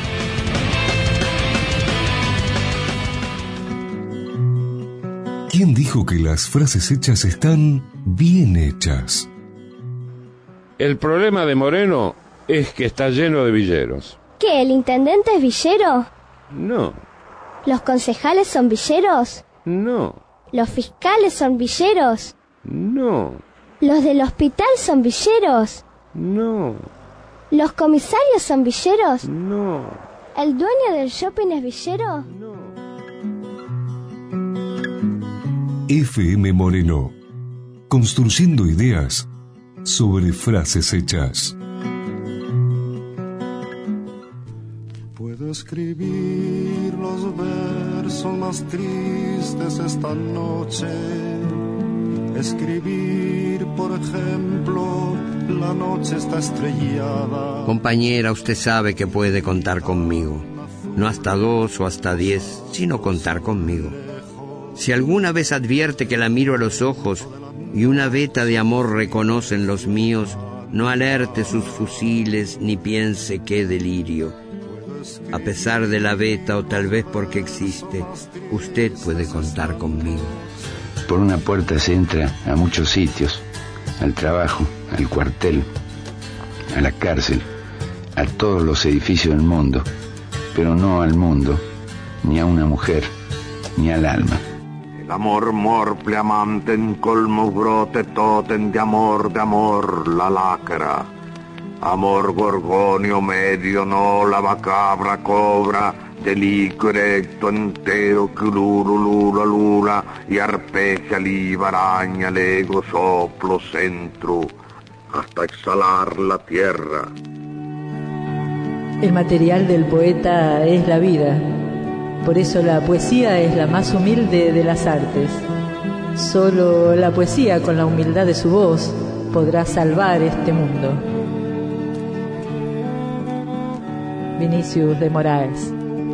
[SPEAKER 5] ¿Quién dijo que las frases hechas están bien hechas?
[SPEAKER 16] El problema de Moreno es que está lleno de villeros.
[SPEAKER 17] ¿Qué, el intendente es villero?
[SPEAKER 16] No.
[SPEAKER 17] ¿Los concejales son villeros?
[SPEAKER 16] No.
[SPEAKER 17] ¿Los fiscales son villeros?
[SPEAKER 16] No.
[SPEAKER 17] ¿Los del hospital son villeros?
[SPEAKER 16] No.
[SPEAKER 17] ¿Los comisarios son villeros?
[SPEAKER 16] No.
[SPEAKER 17] ¿El dueño del shopping es villero?
[SPEAKER 16] No.
[SPEAKER 5] FM Moreno, construyendo ideas sobre frases hechas.
[SPEAKER 18] Puedo escribir los versos más tristes esta noche. Escribir, por ejemplo, la noche está estrellada.
[SPEAKER 19] Compañera, usted sabe que puede contar conmigo. No hasta 2 o hasta 10, sino contar conmigo. Si alguna vez advierte que la miro a los ojos y una veta de amor reconoce en los míos, no alerte sus fusiles ni piense qué delirio. A pesar de la veta o tal vez porque existe, usted puede contar conmigo.
[SPEAKER 21] Por una puerta se entra a muchos sitios, al trabajo, al cuartel, a la cárcel, a todos los edificios del mundo, pero no al mundo, ni a una mujer, ni al alma.
[SPEAKER 25] Amor morple amante en colmo brote totem de amor, la lacra. Amor gorgonio medio no la macabra cobra, delico erecto entero que lura lura y arpegia liva araña lego soplo centro hasta exhalar la tierra.
[SPEAKER 2] El material del poeta es la vida. Por eso la poesía es la más humilde de las artes. Solo la poesía, con la humildad de su voz, podrá salvar este mundo. Vinicius de Moraes.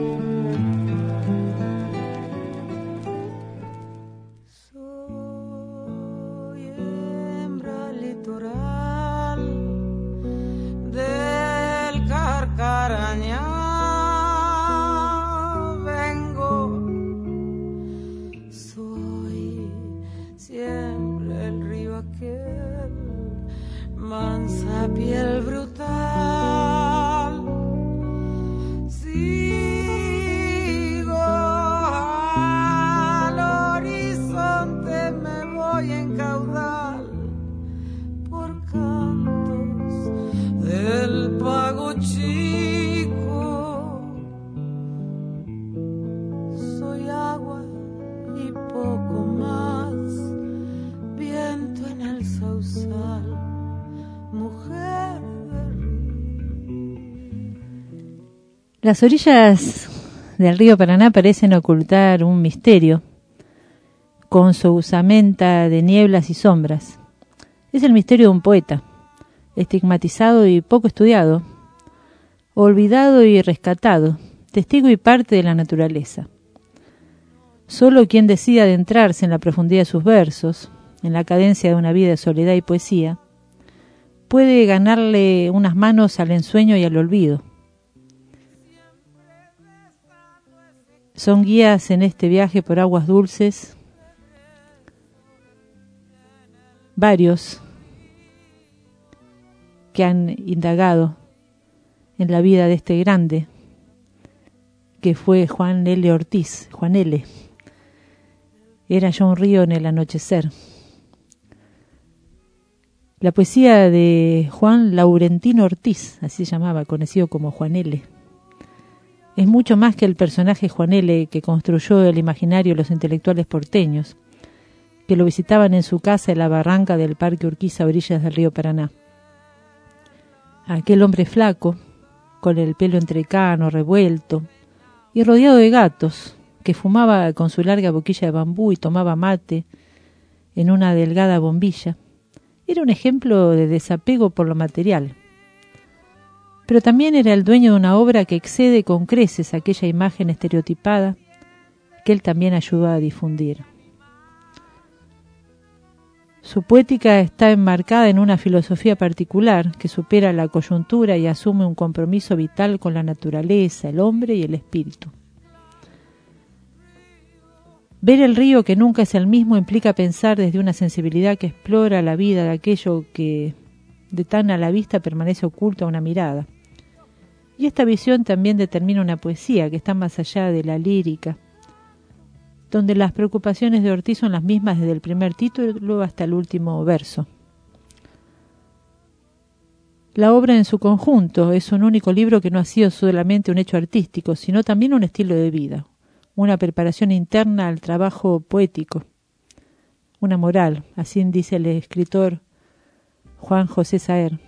[SPEAKER 32] Mansa piel brutal, sigo al horizonte, me voy en caudal por cantos del pago chico. Soy agua y poco más, viento en el sol.
[SPEAKER 2] Las orillas del río Paraná parecen ocultar un misterio, con su usamenta de nieblas y sombras. Es el misterio de un poeta, estigmatizado y poco estudiado, olvidado y rescatado, testigo y parte de la naturaleza. Solo quien decida adentrarse en la profundidad de sus versos, en la cadencia de una vida de soledad y poesía, puede ganarle unas manos al ensueño y al olvido. Son guías en este viaje por aguas dulces, varios que han indagado en la vida de este grande, que fue Juan L. Ortiz, Juan L. Era ya un río en el anochecer. La poesía de Juan Laurentino Ortiz, así se llamaba, conocido como Juan L., es mucho más que el personaje Juan L. que construyó el imaginario de los intelectuales porteños, que lo visitaban en su casa en la barranca del Parque Urquiza a orillas del río Paraná. Aquel hombre flaco, con el pelo entrecano, revuelto, y rodeado de gatos, que fumaba con su larga boquilla de bambú y tomaba mate en una delgada bombilla, era un ejemplo de desapego por lo material. Pero también era el dueño de una obra que excede con creces aquella imagen estereotipada que él también ayudó a difundir. Su poética está enmarcada en una filosofía particular que supera la coyuntura y asume un compromiso vital con la naturaleza, el hombre y el espíritu. Ver el río que nunca es el mismo implica pensar desde una sensibilidad que explora la vida de aquello que de tan a la vista permanece oculto a una mirada. Y esta visión también determina una poesía que está más allá de la lírica, donde las preocupaciones de Ortiz son las mismas desde el primer título hasta el último verso. La obra en su conjunto es un único libro que no ha sido solamente un hecho artístico, sino también un estilo de vida, una preparación interna al trabajo poético, una moral, así dice el escritor Juan José Saer.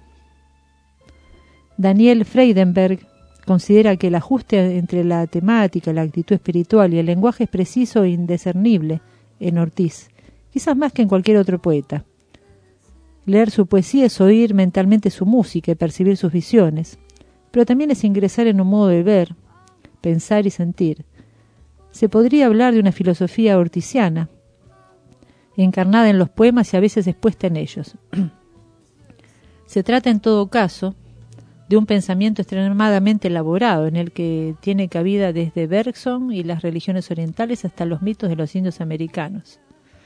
[SPEAKER 2] Daniel Freidenberg considera que el ajuste entre la temática, la actitud espiritual y el lenguaje es preciso e indiscernible en Ortiz, quizás más que en cualquier otro poeta. Leer su poesía es oír mentalmente su música y percibir sus visiones, pero también es ingresar en un modo de ver, pensar y sentir. Se podría hablar de una filosofía ortiziana, encarnada en los poemas y a veces expuesta en ellos. Se trata en todo caso de un pensamiento extremadamente elaborado en el que tiene cabida desde Bergson y las religiones orientales hasta los mitos de los indios americanos.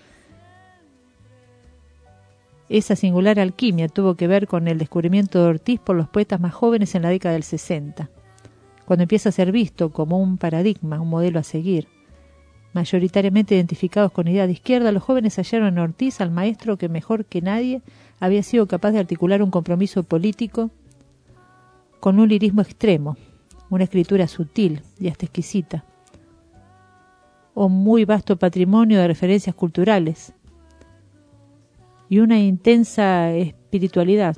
[SPEAKER 2] Esa singular alquimia tuvo que ver con el descubrimiento de Ortiz por los poetas más jóvenes en la década del 60, cuando empieza a ser visto como un paradigma, un modelo a seguir. Mayoritariamente identificados con idea de izquierda, los jóvenes hallaron en Ortiz al maestro que mejor que nadie había sido capaz de articular un compromiso político con un lirismo extremo, una escritura sutil y hasta exquisita, un muy vasto patrimonio de referencias culturales y una intensa espiritualidad.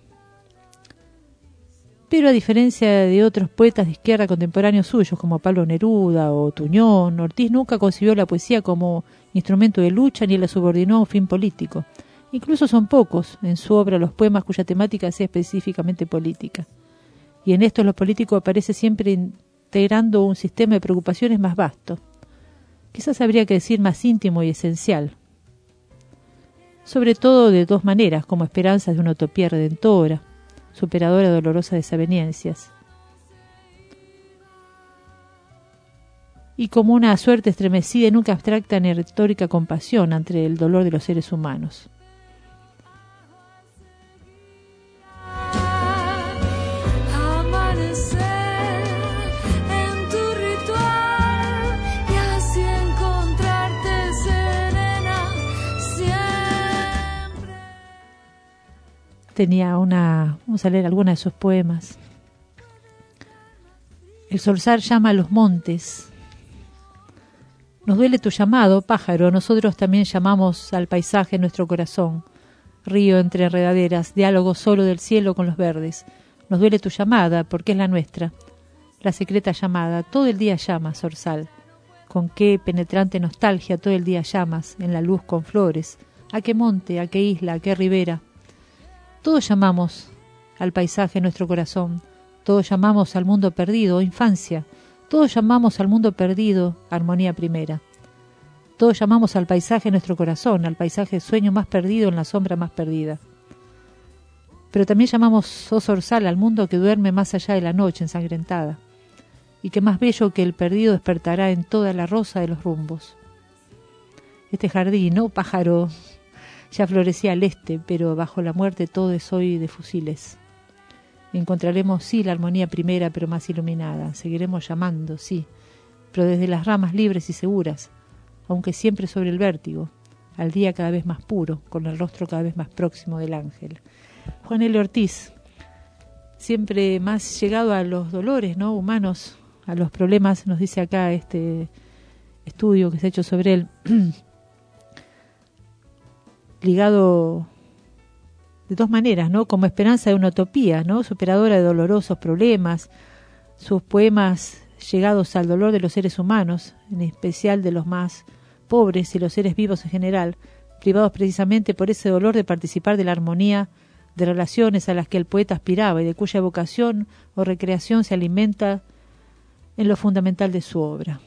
[SPEAKER 2] Pero a diferencia de otros poetas de izquierda contemporáneos suyos como Pablo Neruda o Tuñón, Ortiz nunca concibió la poesía como instrumento de lucha ni la subordinó a un fin político. Incluso son pocos en su obra los poemas cuya temática sea específicamente política. Y en esto lo político aparece siempre integrando un sistema de preocupaciones más vasto, quizás habría que decir más íntimo y esencial, sobre todo de dos maneras, como esperanzas de una utopía redentora, superadora de dolorosas desavenencias, y como una suerte estremecida y nunca abstracta ni retórica compasión ante el dolor de los seres humanos. Vamos a leer alguna de sus poemas. El zorzal llama a los montes. Nos duele tu llamado, pájaro, nosotros también llamamos al paisaje en nuestro corazón. Río entre enredaderas, diálogo solo del cielo con los verdes. Nos duele tu llamada, porque es la nuestra. la secreta llamada, todo el día llamas, zorzal. Con qué penetrante nostalgia todo el día llamas, en la luz con flores. A qué monte, a qué isla, a qué ribera. Todos llamamos al paisaje en nuestro corazón. Todos llamamos al mundo perdido, infancia. Todos llamamos al mundo perdido, armonía primera. Todos llamamos al paisaje en nuestro corazón, al paisaje sueño más perdido en la sombra más perdida. Pero también llamamos, oh zorzal, al mundo que duerme más allá de la noche ensangrentada, y que más bello que el perdido despertará en toda la rosa de los rumbos. Este jardín, oh pájaro, ya florecía al este, pero bajo la muerte todo es hoy de fusiles. Encontraremos, sí, la armonía primera, pero más iluminada. Seguiremos llamando, sí, pero desde las ramas libres y seguras, aunque siempre sobre el vértigo, al día cada vez más puro, con el rostro cada vez más próximo del ángel. Juan L. Ortiz, siempre más llegado a los dolores, ¿no?, humanos, a los problemas, nos dice acá este estudio que se ha hecho sobre él, ligado de dos maneras, ¿no?, como esperanza de una utopía, ¿no?, superadora de dolorosos problemas, sus poemas llegados al dolor de los seres humanos, en especial de los más pobres y los seres vivos en general, privados precisamente por ese dolor de participar de la armonía de relaciones a las que el poeta aspiraba y de cuya evocación o recreación se alimenta en lo fundamental de su obra.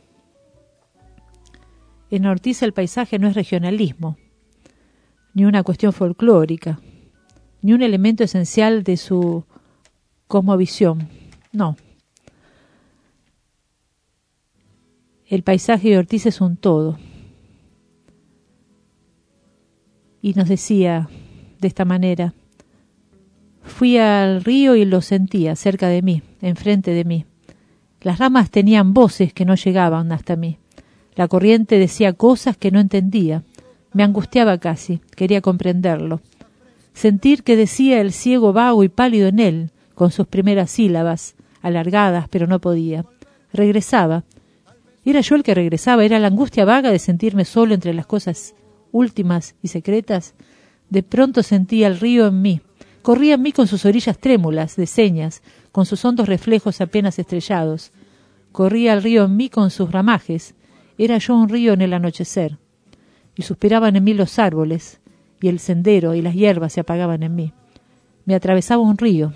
[SPEAKER 2] En Ortiz el paisaje no es regionalismo, ni una cuestión folclórica, ni un elemento esencial de su cosmovisión, no. El paisaje de Ortiz es un todo. Y nos decía de esta manera: fui al río y lo sentía cerca de mí, enfrente de mí. Las ramas tenían voces que no llegaban hasta mí. La corriente decía cosas que no entendía. Me angustiaba casi, quería comprenderlo. Sentir que decía el ciego vago y pálido en él, con sus primeras sílabas, alargadas, pero no podía. Regresaba. Era yo el que regresaba, era la angustia vaga de sentirme solo entre las cosas últimas y secretas. De pronto sentía el río en mí. Corría en mí con sus orillas trémulas, de señas, con sus hondos reflejos apenas estrellados. Corría el río en mí con sus ramajes. Era yo un río en el anochecer. Y suspiraban en mí los árboles, y el sendero y las hierbas se apagaban en mí. Me atravesaba un río.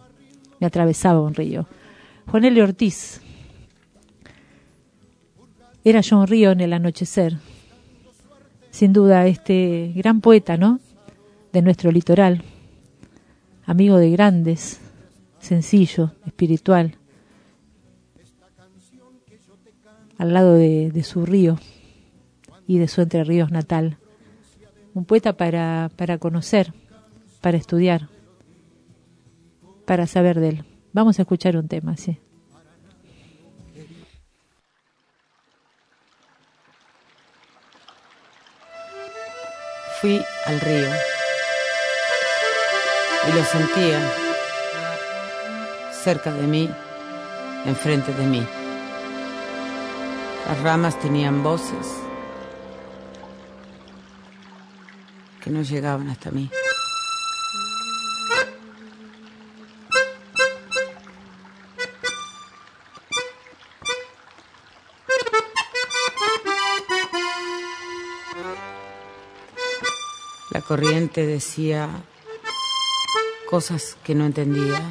[SPEAKER 2] Juan L. Ortiz. Era yo un río en el anochecer. Sin duda, este gran poeta, ¿no?, de nuestro litoral, amigo de grandes, sencillo, espiritual, al lado de su río y de su Entre Ríos natal. Un poeta para conocer, para estudiar, para saber de él. Vamos a escuchar un tema, sí.
[SPEAKER 3] Fui al río y lo sentía cerca de mí, enfrente de mí. Las ramas tenían voces que no llegaban hasta mí. La corriente decía cosas que no entendía.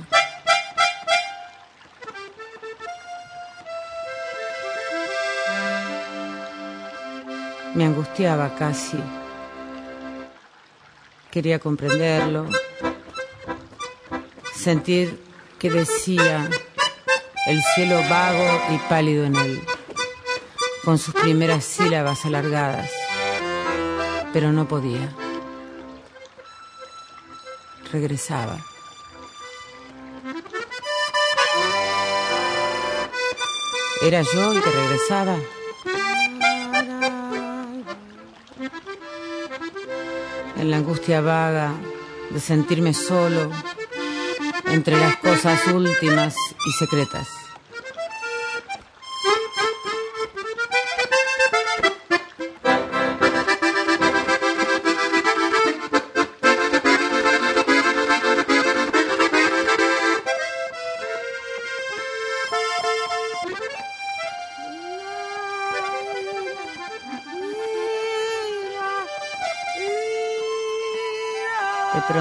[SPEAKER 3] Me angustiaba casi. Quería comprenderlo. Sentir que decía el cielo vago y pálido en él, con sus primeras sílabas alargadas, pero no podía. Regresaba. ¿Era yo el que regresaba? En la angustia vaga de sentirme solo entre las cosas últimas y secretas.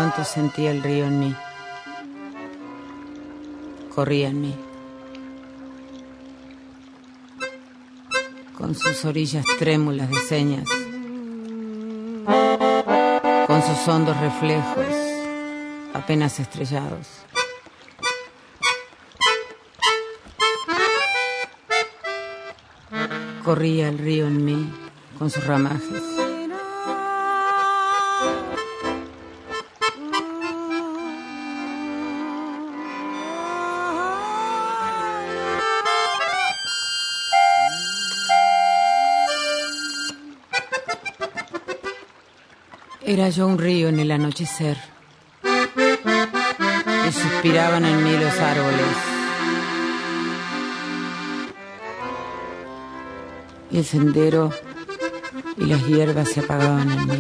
[SPEAKER 3] pronto sentí el río en mí. Corría en mí. Con sus orillas trémulas de señas, con sus hondos reflejos apenas estrellados. Corría el río en mí con sus ramajes. Era yo un río en el anochecer y suspiraban en mí los árboles y el sendero y las hierbas se apagaban en mí.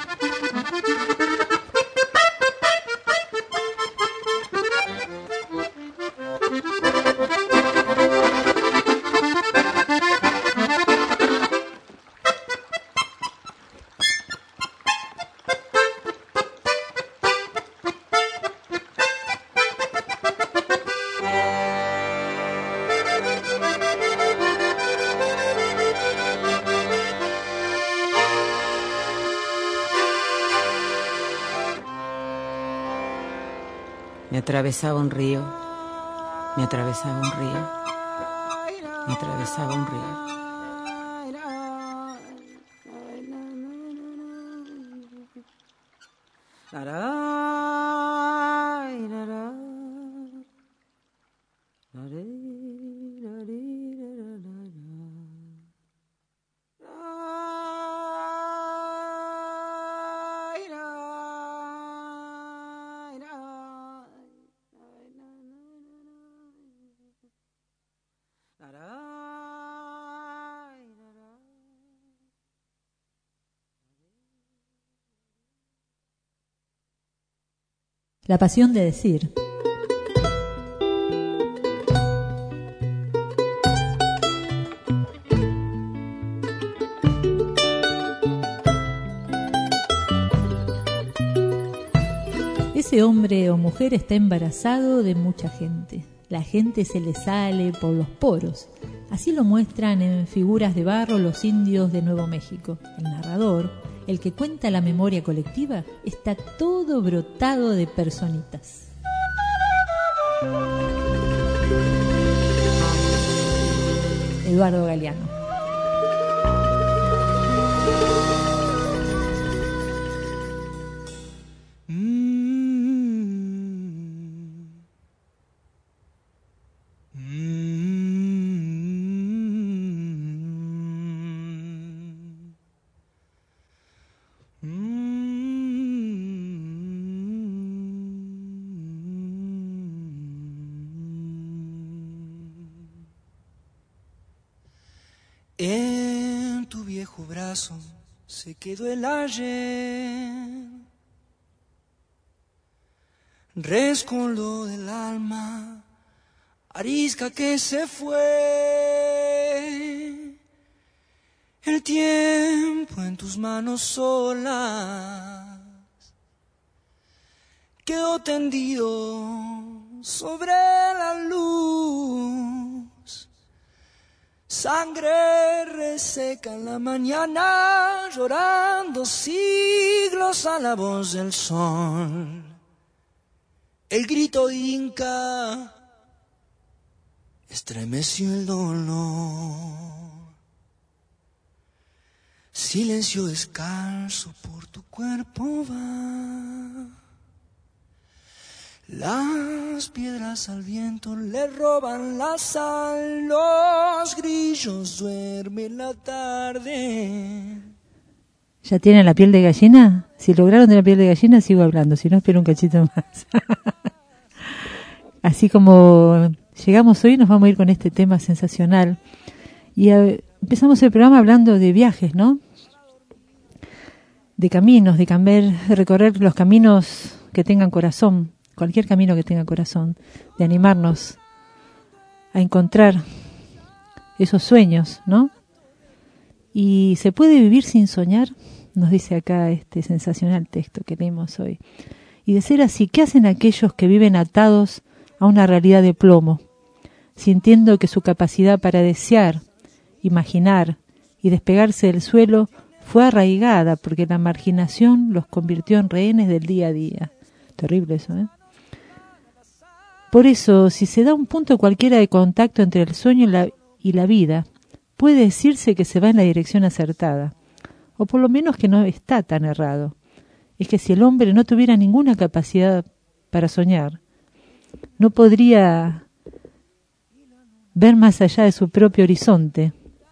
[SPEAKER 3] Me atravesaba un río, me atravesaba un río, me atravesaba un río.
[SPEAKER 2] La pasión de decir. Ese hombre o mujer está embarazado de mucha gente. La gente se le sale por los poros. Así lo muestran en Figuras de Barro los indios de Nuevo México. El narrador, el que cuenta la memoria colectiva, está todo brotado de personitas. Eduardo Galeano.
[SPEAKER 4] En tu viejo brazo se quedó el ayer, rescoldo del alma, arisca que se fue. El tiempo en tus manos solas quedó tendido sobre la luz. Sangre reseca en la mañana, llorando siglos a la voz del sol. El grito inca estremeció el dolor. Silencio descalzo por tu cuerpo va. Las piedras al viento le roban la sal, los grillos duermen la tarde.
[SPEAKER 2] ¿Ya tienen la piel de gallina? Si lograron tener la piel de gallina, sigo hablando, si no, espero un cachito más. Así como llegamos hoy, nos vamos a ir con este tema sensacional. Y empezamos el programa hablando de viajes, ¿no? De caminos, de recorrer los caminos que tengan corazón. Cualquier camino que tenga corazón, de animarnos a encontrar esos sueños, ¿no? Y se puede vivir sin soñar, nos dice acá este sensacional texto que leímos hoy. Y de ser así, ¿qué hacen aquellos que viven atados a una realidad de plomo, sintiendo que su capacidad para desear, imaginar y despegarse del suelo fue arraigada porque la marginación los convirtió en rehenes del día a día? Terrible eso, ¿eh? Por eso, si se da un punto cualquiera de contacto entre el sueño y la vida, puede decirse que se va en la dirección acertada, o por lo menos que no está tan errado. Es que si el hombre no tuviera ninguna capacidad para soñar, no podría ver más allá de su propio horizonte.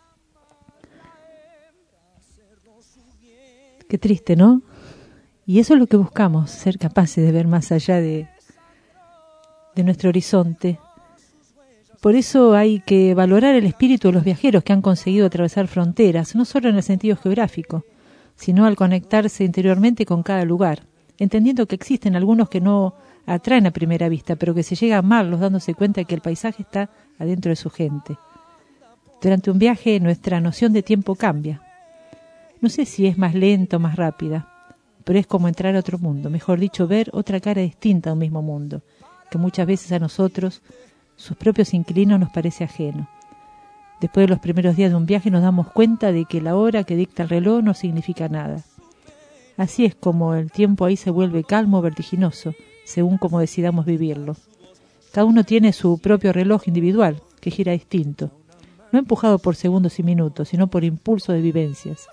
[SPEAKER 2] Qué triste, ¿no? Y eso es lo que buscamos, ser capaces de ver más allá de nuestro horizonte. Por eso hay que valorar el espíritu de los viajeros que han conseguido atravesar fronteras, no solo en el sentido geográfico, sino al conectarse interiormente con cada lugar, entendiendo que existen algunos que no atraen a primera vista, pero que se llega a amarlos dándose cuenta de que el paisaje está adentro de su gente. Durante un viaje nuestra noción de tiempo cambia. No sé si es más lenta o más rápida, pero es como entrar a otro mundo, mejor dicho, ver otra cara distinta a un mismo mundo, que muchas veces a nosotros, sus propios inquilinos, nos parece ajeno. Después de los primeros días de un viaje nos damos cuenta de que la hora que dicta el reloj no significa nada. Así es como el tiempo ahí se vuelve calmo o vertiginoso, según como decidamos vivirlo. Cada uno tiene su propio reloj individual, que gira distinto, no empujado por segundos y minutos, sino por impulso de vivencias.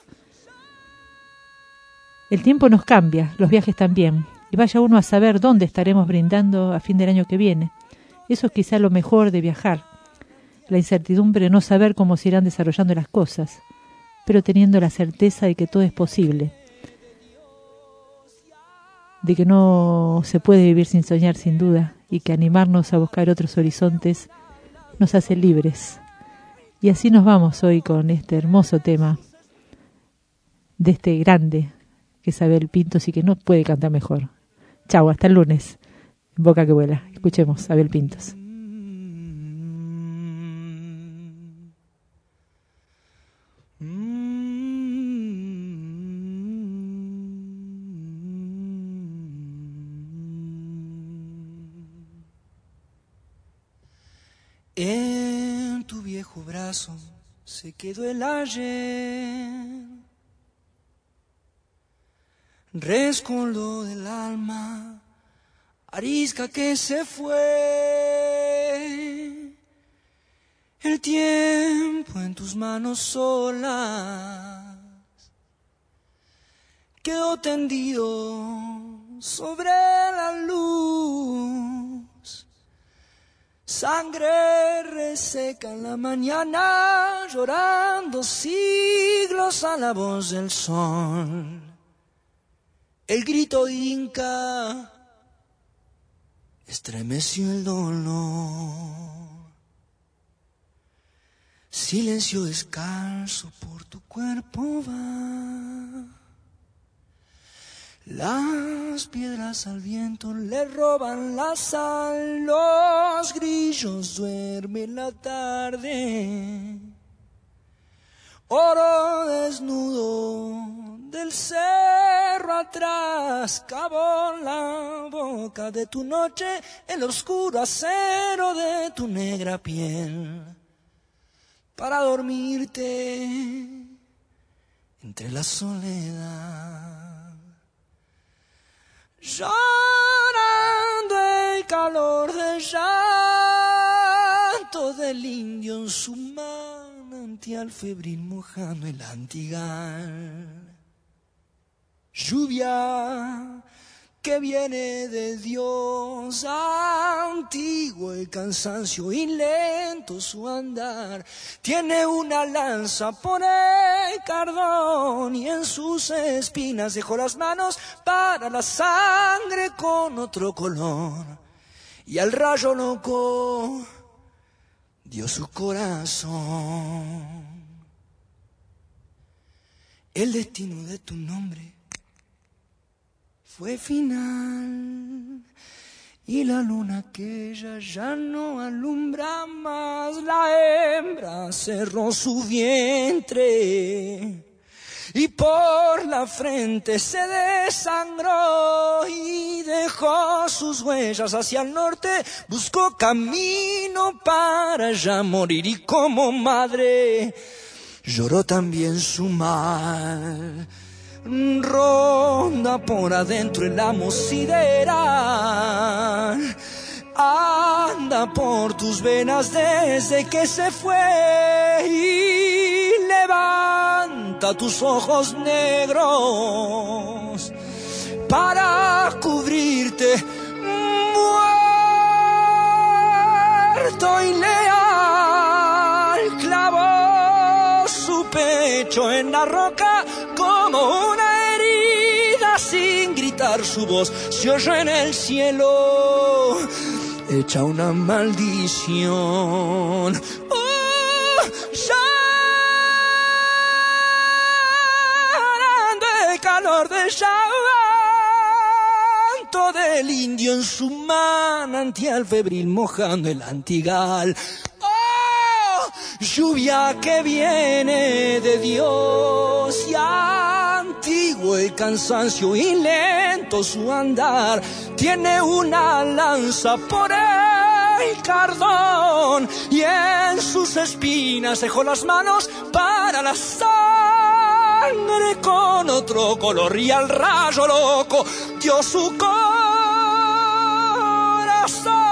[SPEAKER 2] El tiempo nos cambia, los viajes también, y vaya uno a saber dónde estaremos brindando a fin del año que viene. Eso es quizá lo mejor de viajar, la incertidumbre de no saber cómo se irán desarrollando las cosas, pero teniendo la certeza de que todo es posible, de que no se puede vivir sin soñar sin duda, y que animarnos a buscar otros horizontes nos hace libres. Y así nos vamos hoy con este hermoso tema de este grande que es Abel Pintos y que no puede cantar mejor. Chau, hasta el lunes. En Boca que Vuela. Escuchemos a Abel Pintos.
[SPEAKER 4] En tu viejo brazo se quedó el ayer, rescoldo del alma, arisca que se fue. El tiempo en tus manos solas quedó tendido sobre la luz. Sangre reseca en la mañana, llorando siglos a la voz del sol. El grito inca estremeció el dolor. Silencio descalzo por tu cuerpo va. Las piedras al viento le roban la sal. Los grillos duermen la tarde. Oro desnudo del cerro atrás, cavó la boca de tu noche, el oscuro acero de tu negra piel, para dormirte entre la soledad. Llorando el calor del llanto del indio en su manantial febril mojando el antigal. Lluvia que viene de Dios antiguo, el cansancio y lento su andar. Tiene una lanza por el cardón y en sus espinas dejó las manos para la sangre con otro color. Y al rayo loco dio su corazón. El destino de tu nombre fue final, y la luna aquella ya no alumbra más. La hembra cerró su vientre y por la frente se desangró y dejó sus huellas hacia el norte, buscó camino para ya morir y como madre lloró también su mal. Ronda por adentro el amo sideral, anda por tus venas desde que se fue y levanta tus ojos negros para cubrirte, muerto y leal. Clavó su pecho en la roca como una herida, sin gritar su voz se oyó en el cielo, hecha una maldición. Llorando el calor del llanto del indio en su manantial febril, mojando el antigal. Lluvia que viene de Dios y antiguo el cansancio y lento su andar. Tiene una lanza por el cardón y en sus espinas dejó las manos para la sangre con otro color y al rayo loco dio su corazón.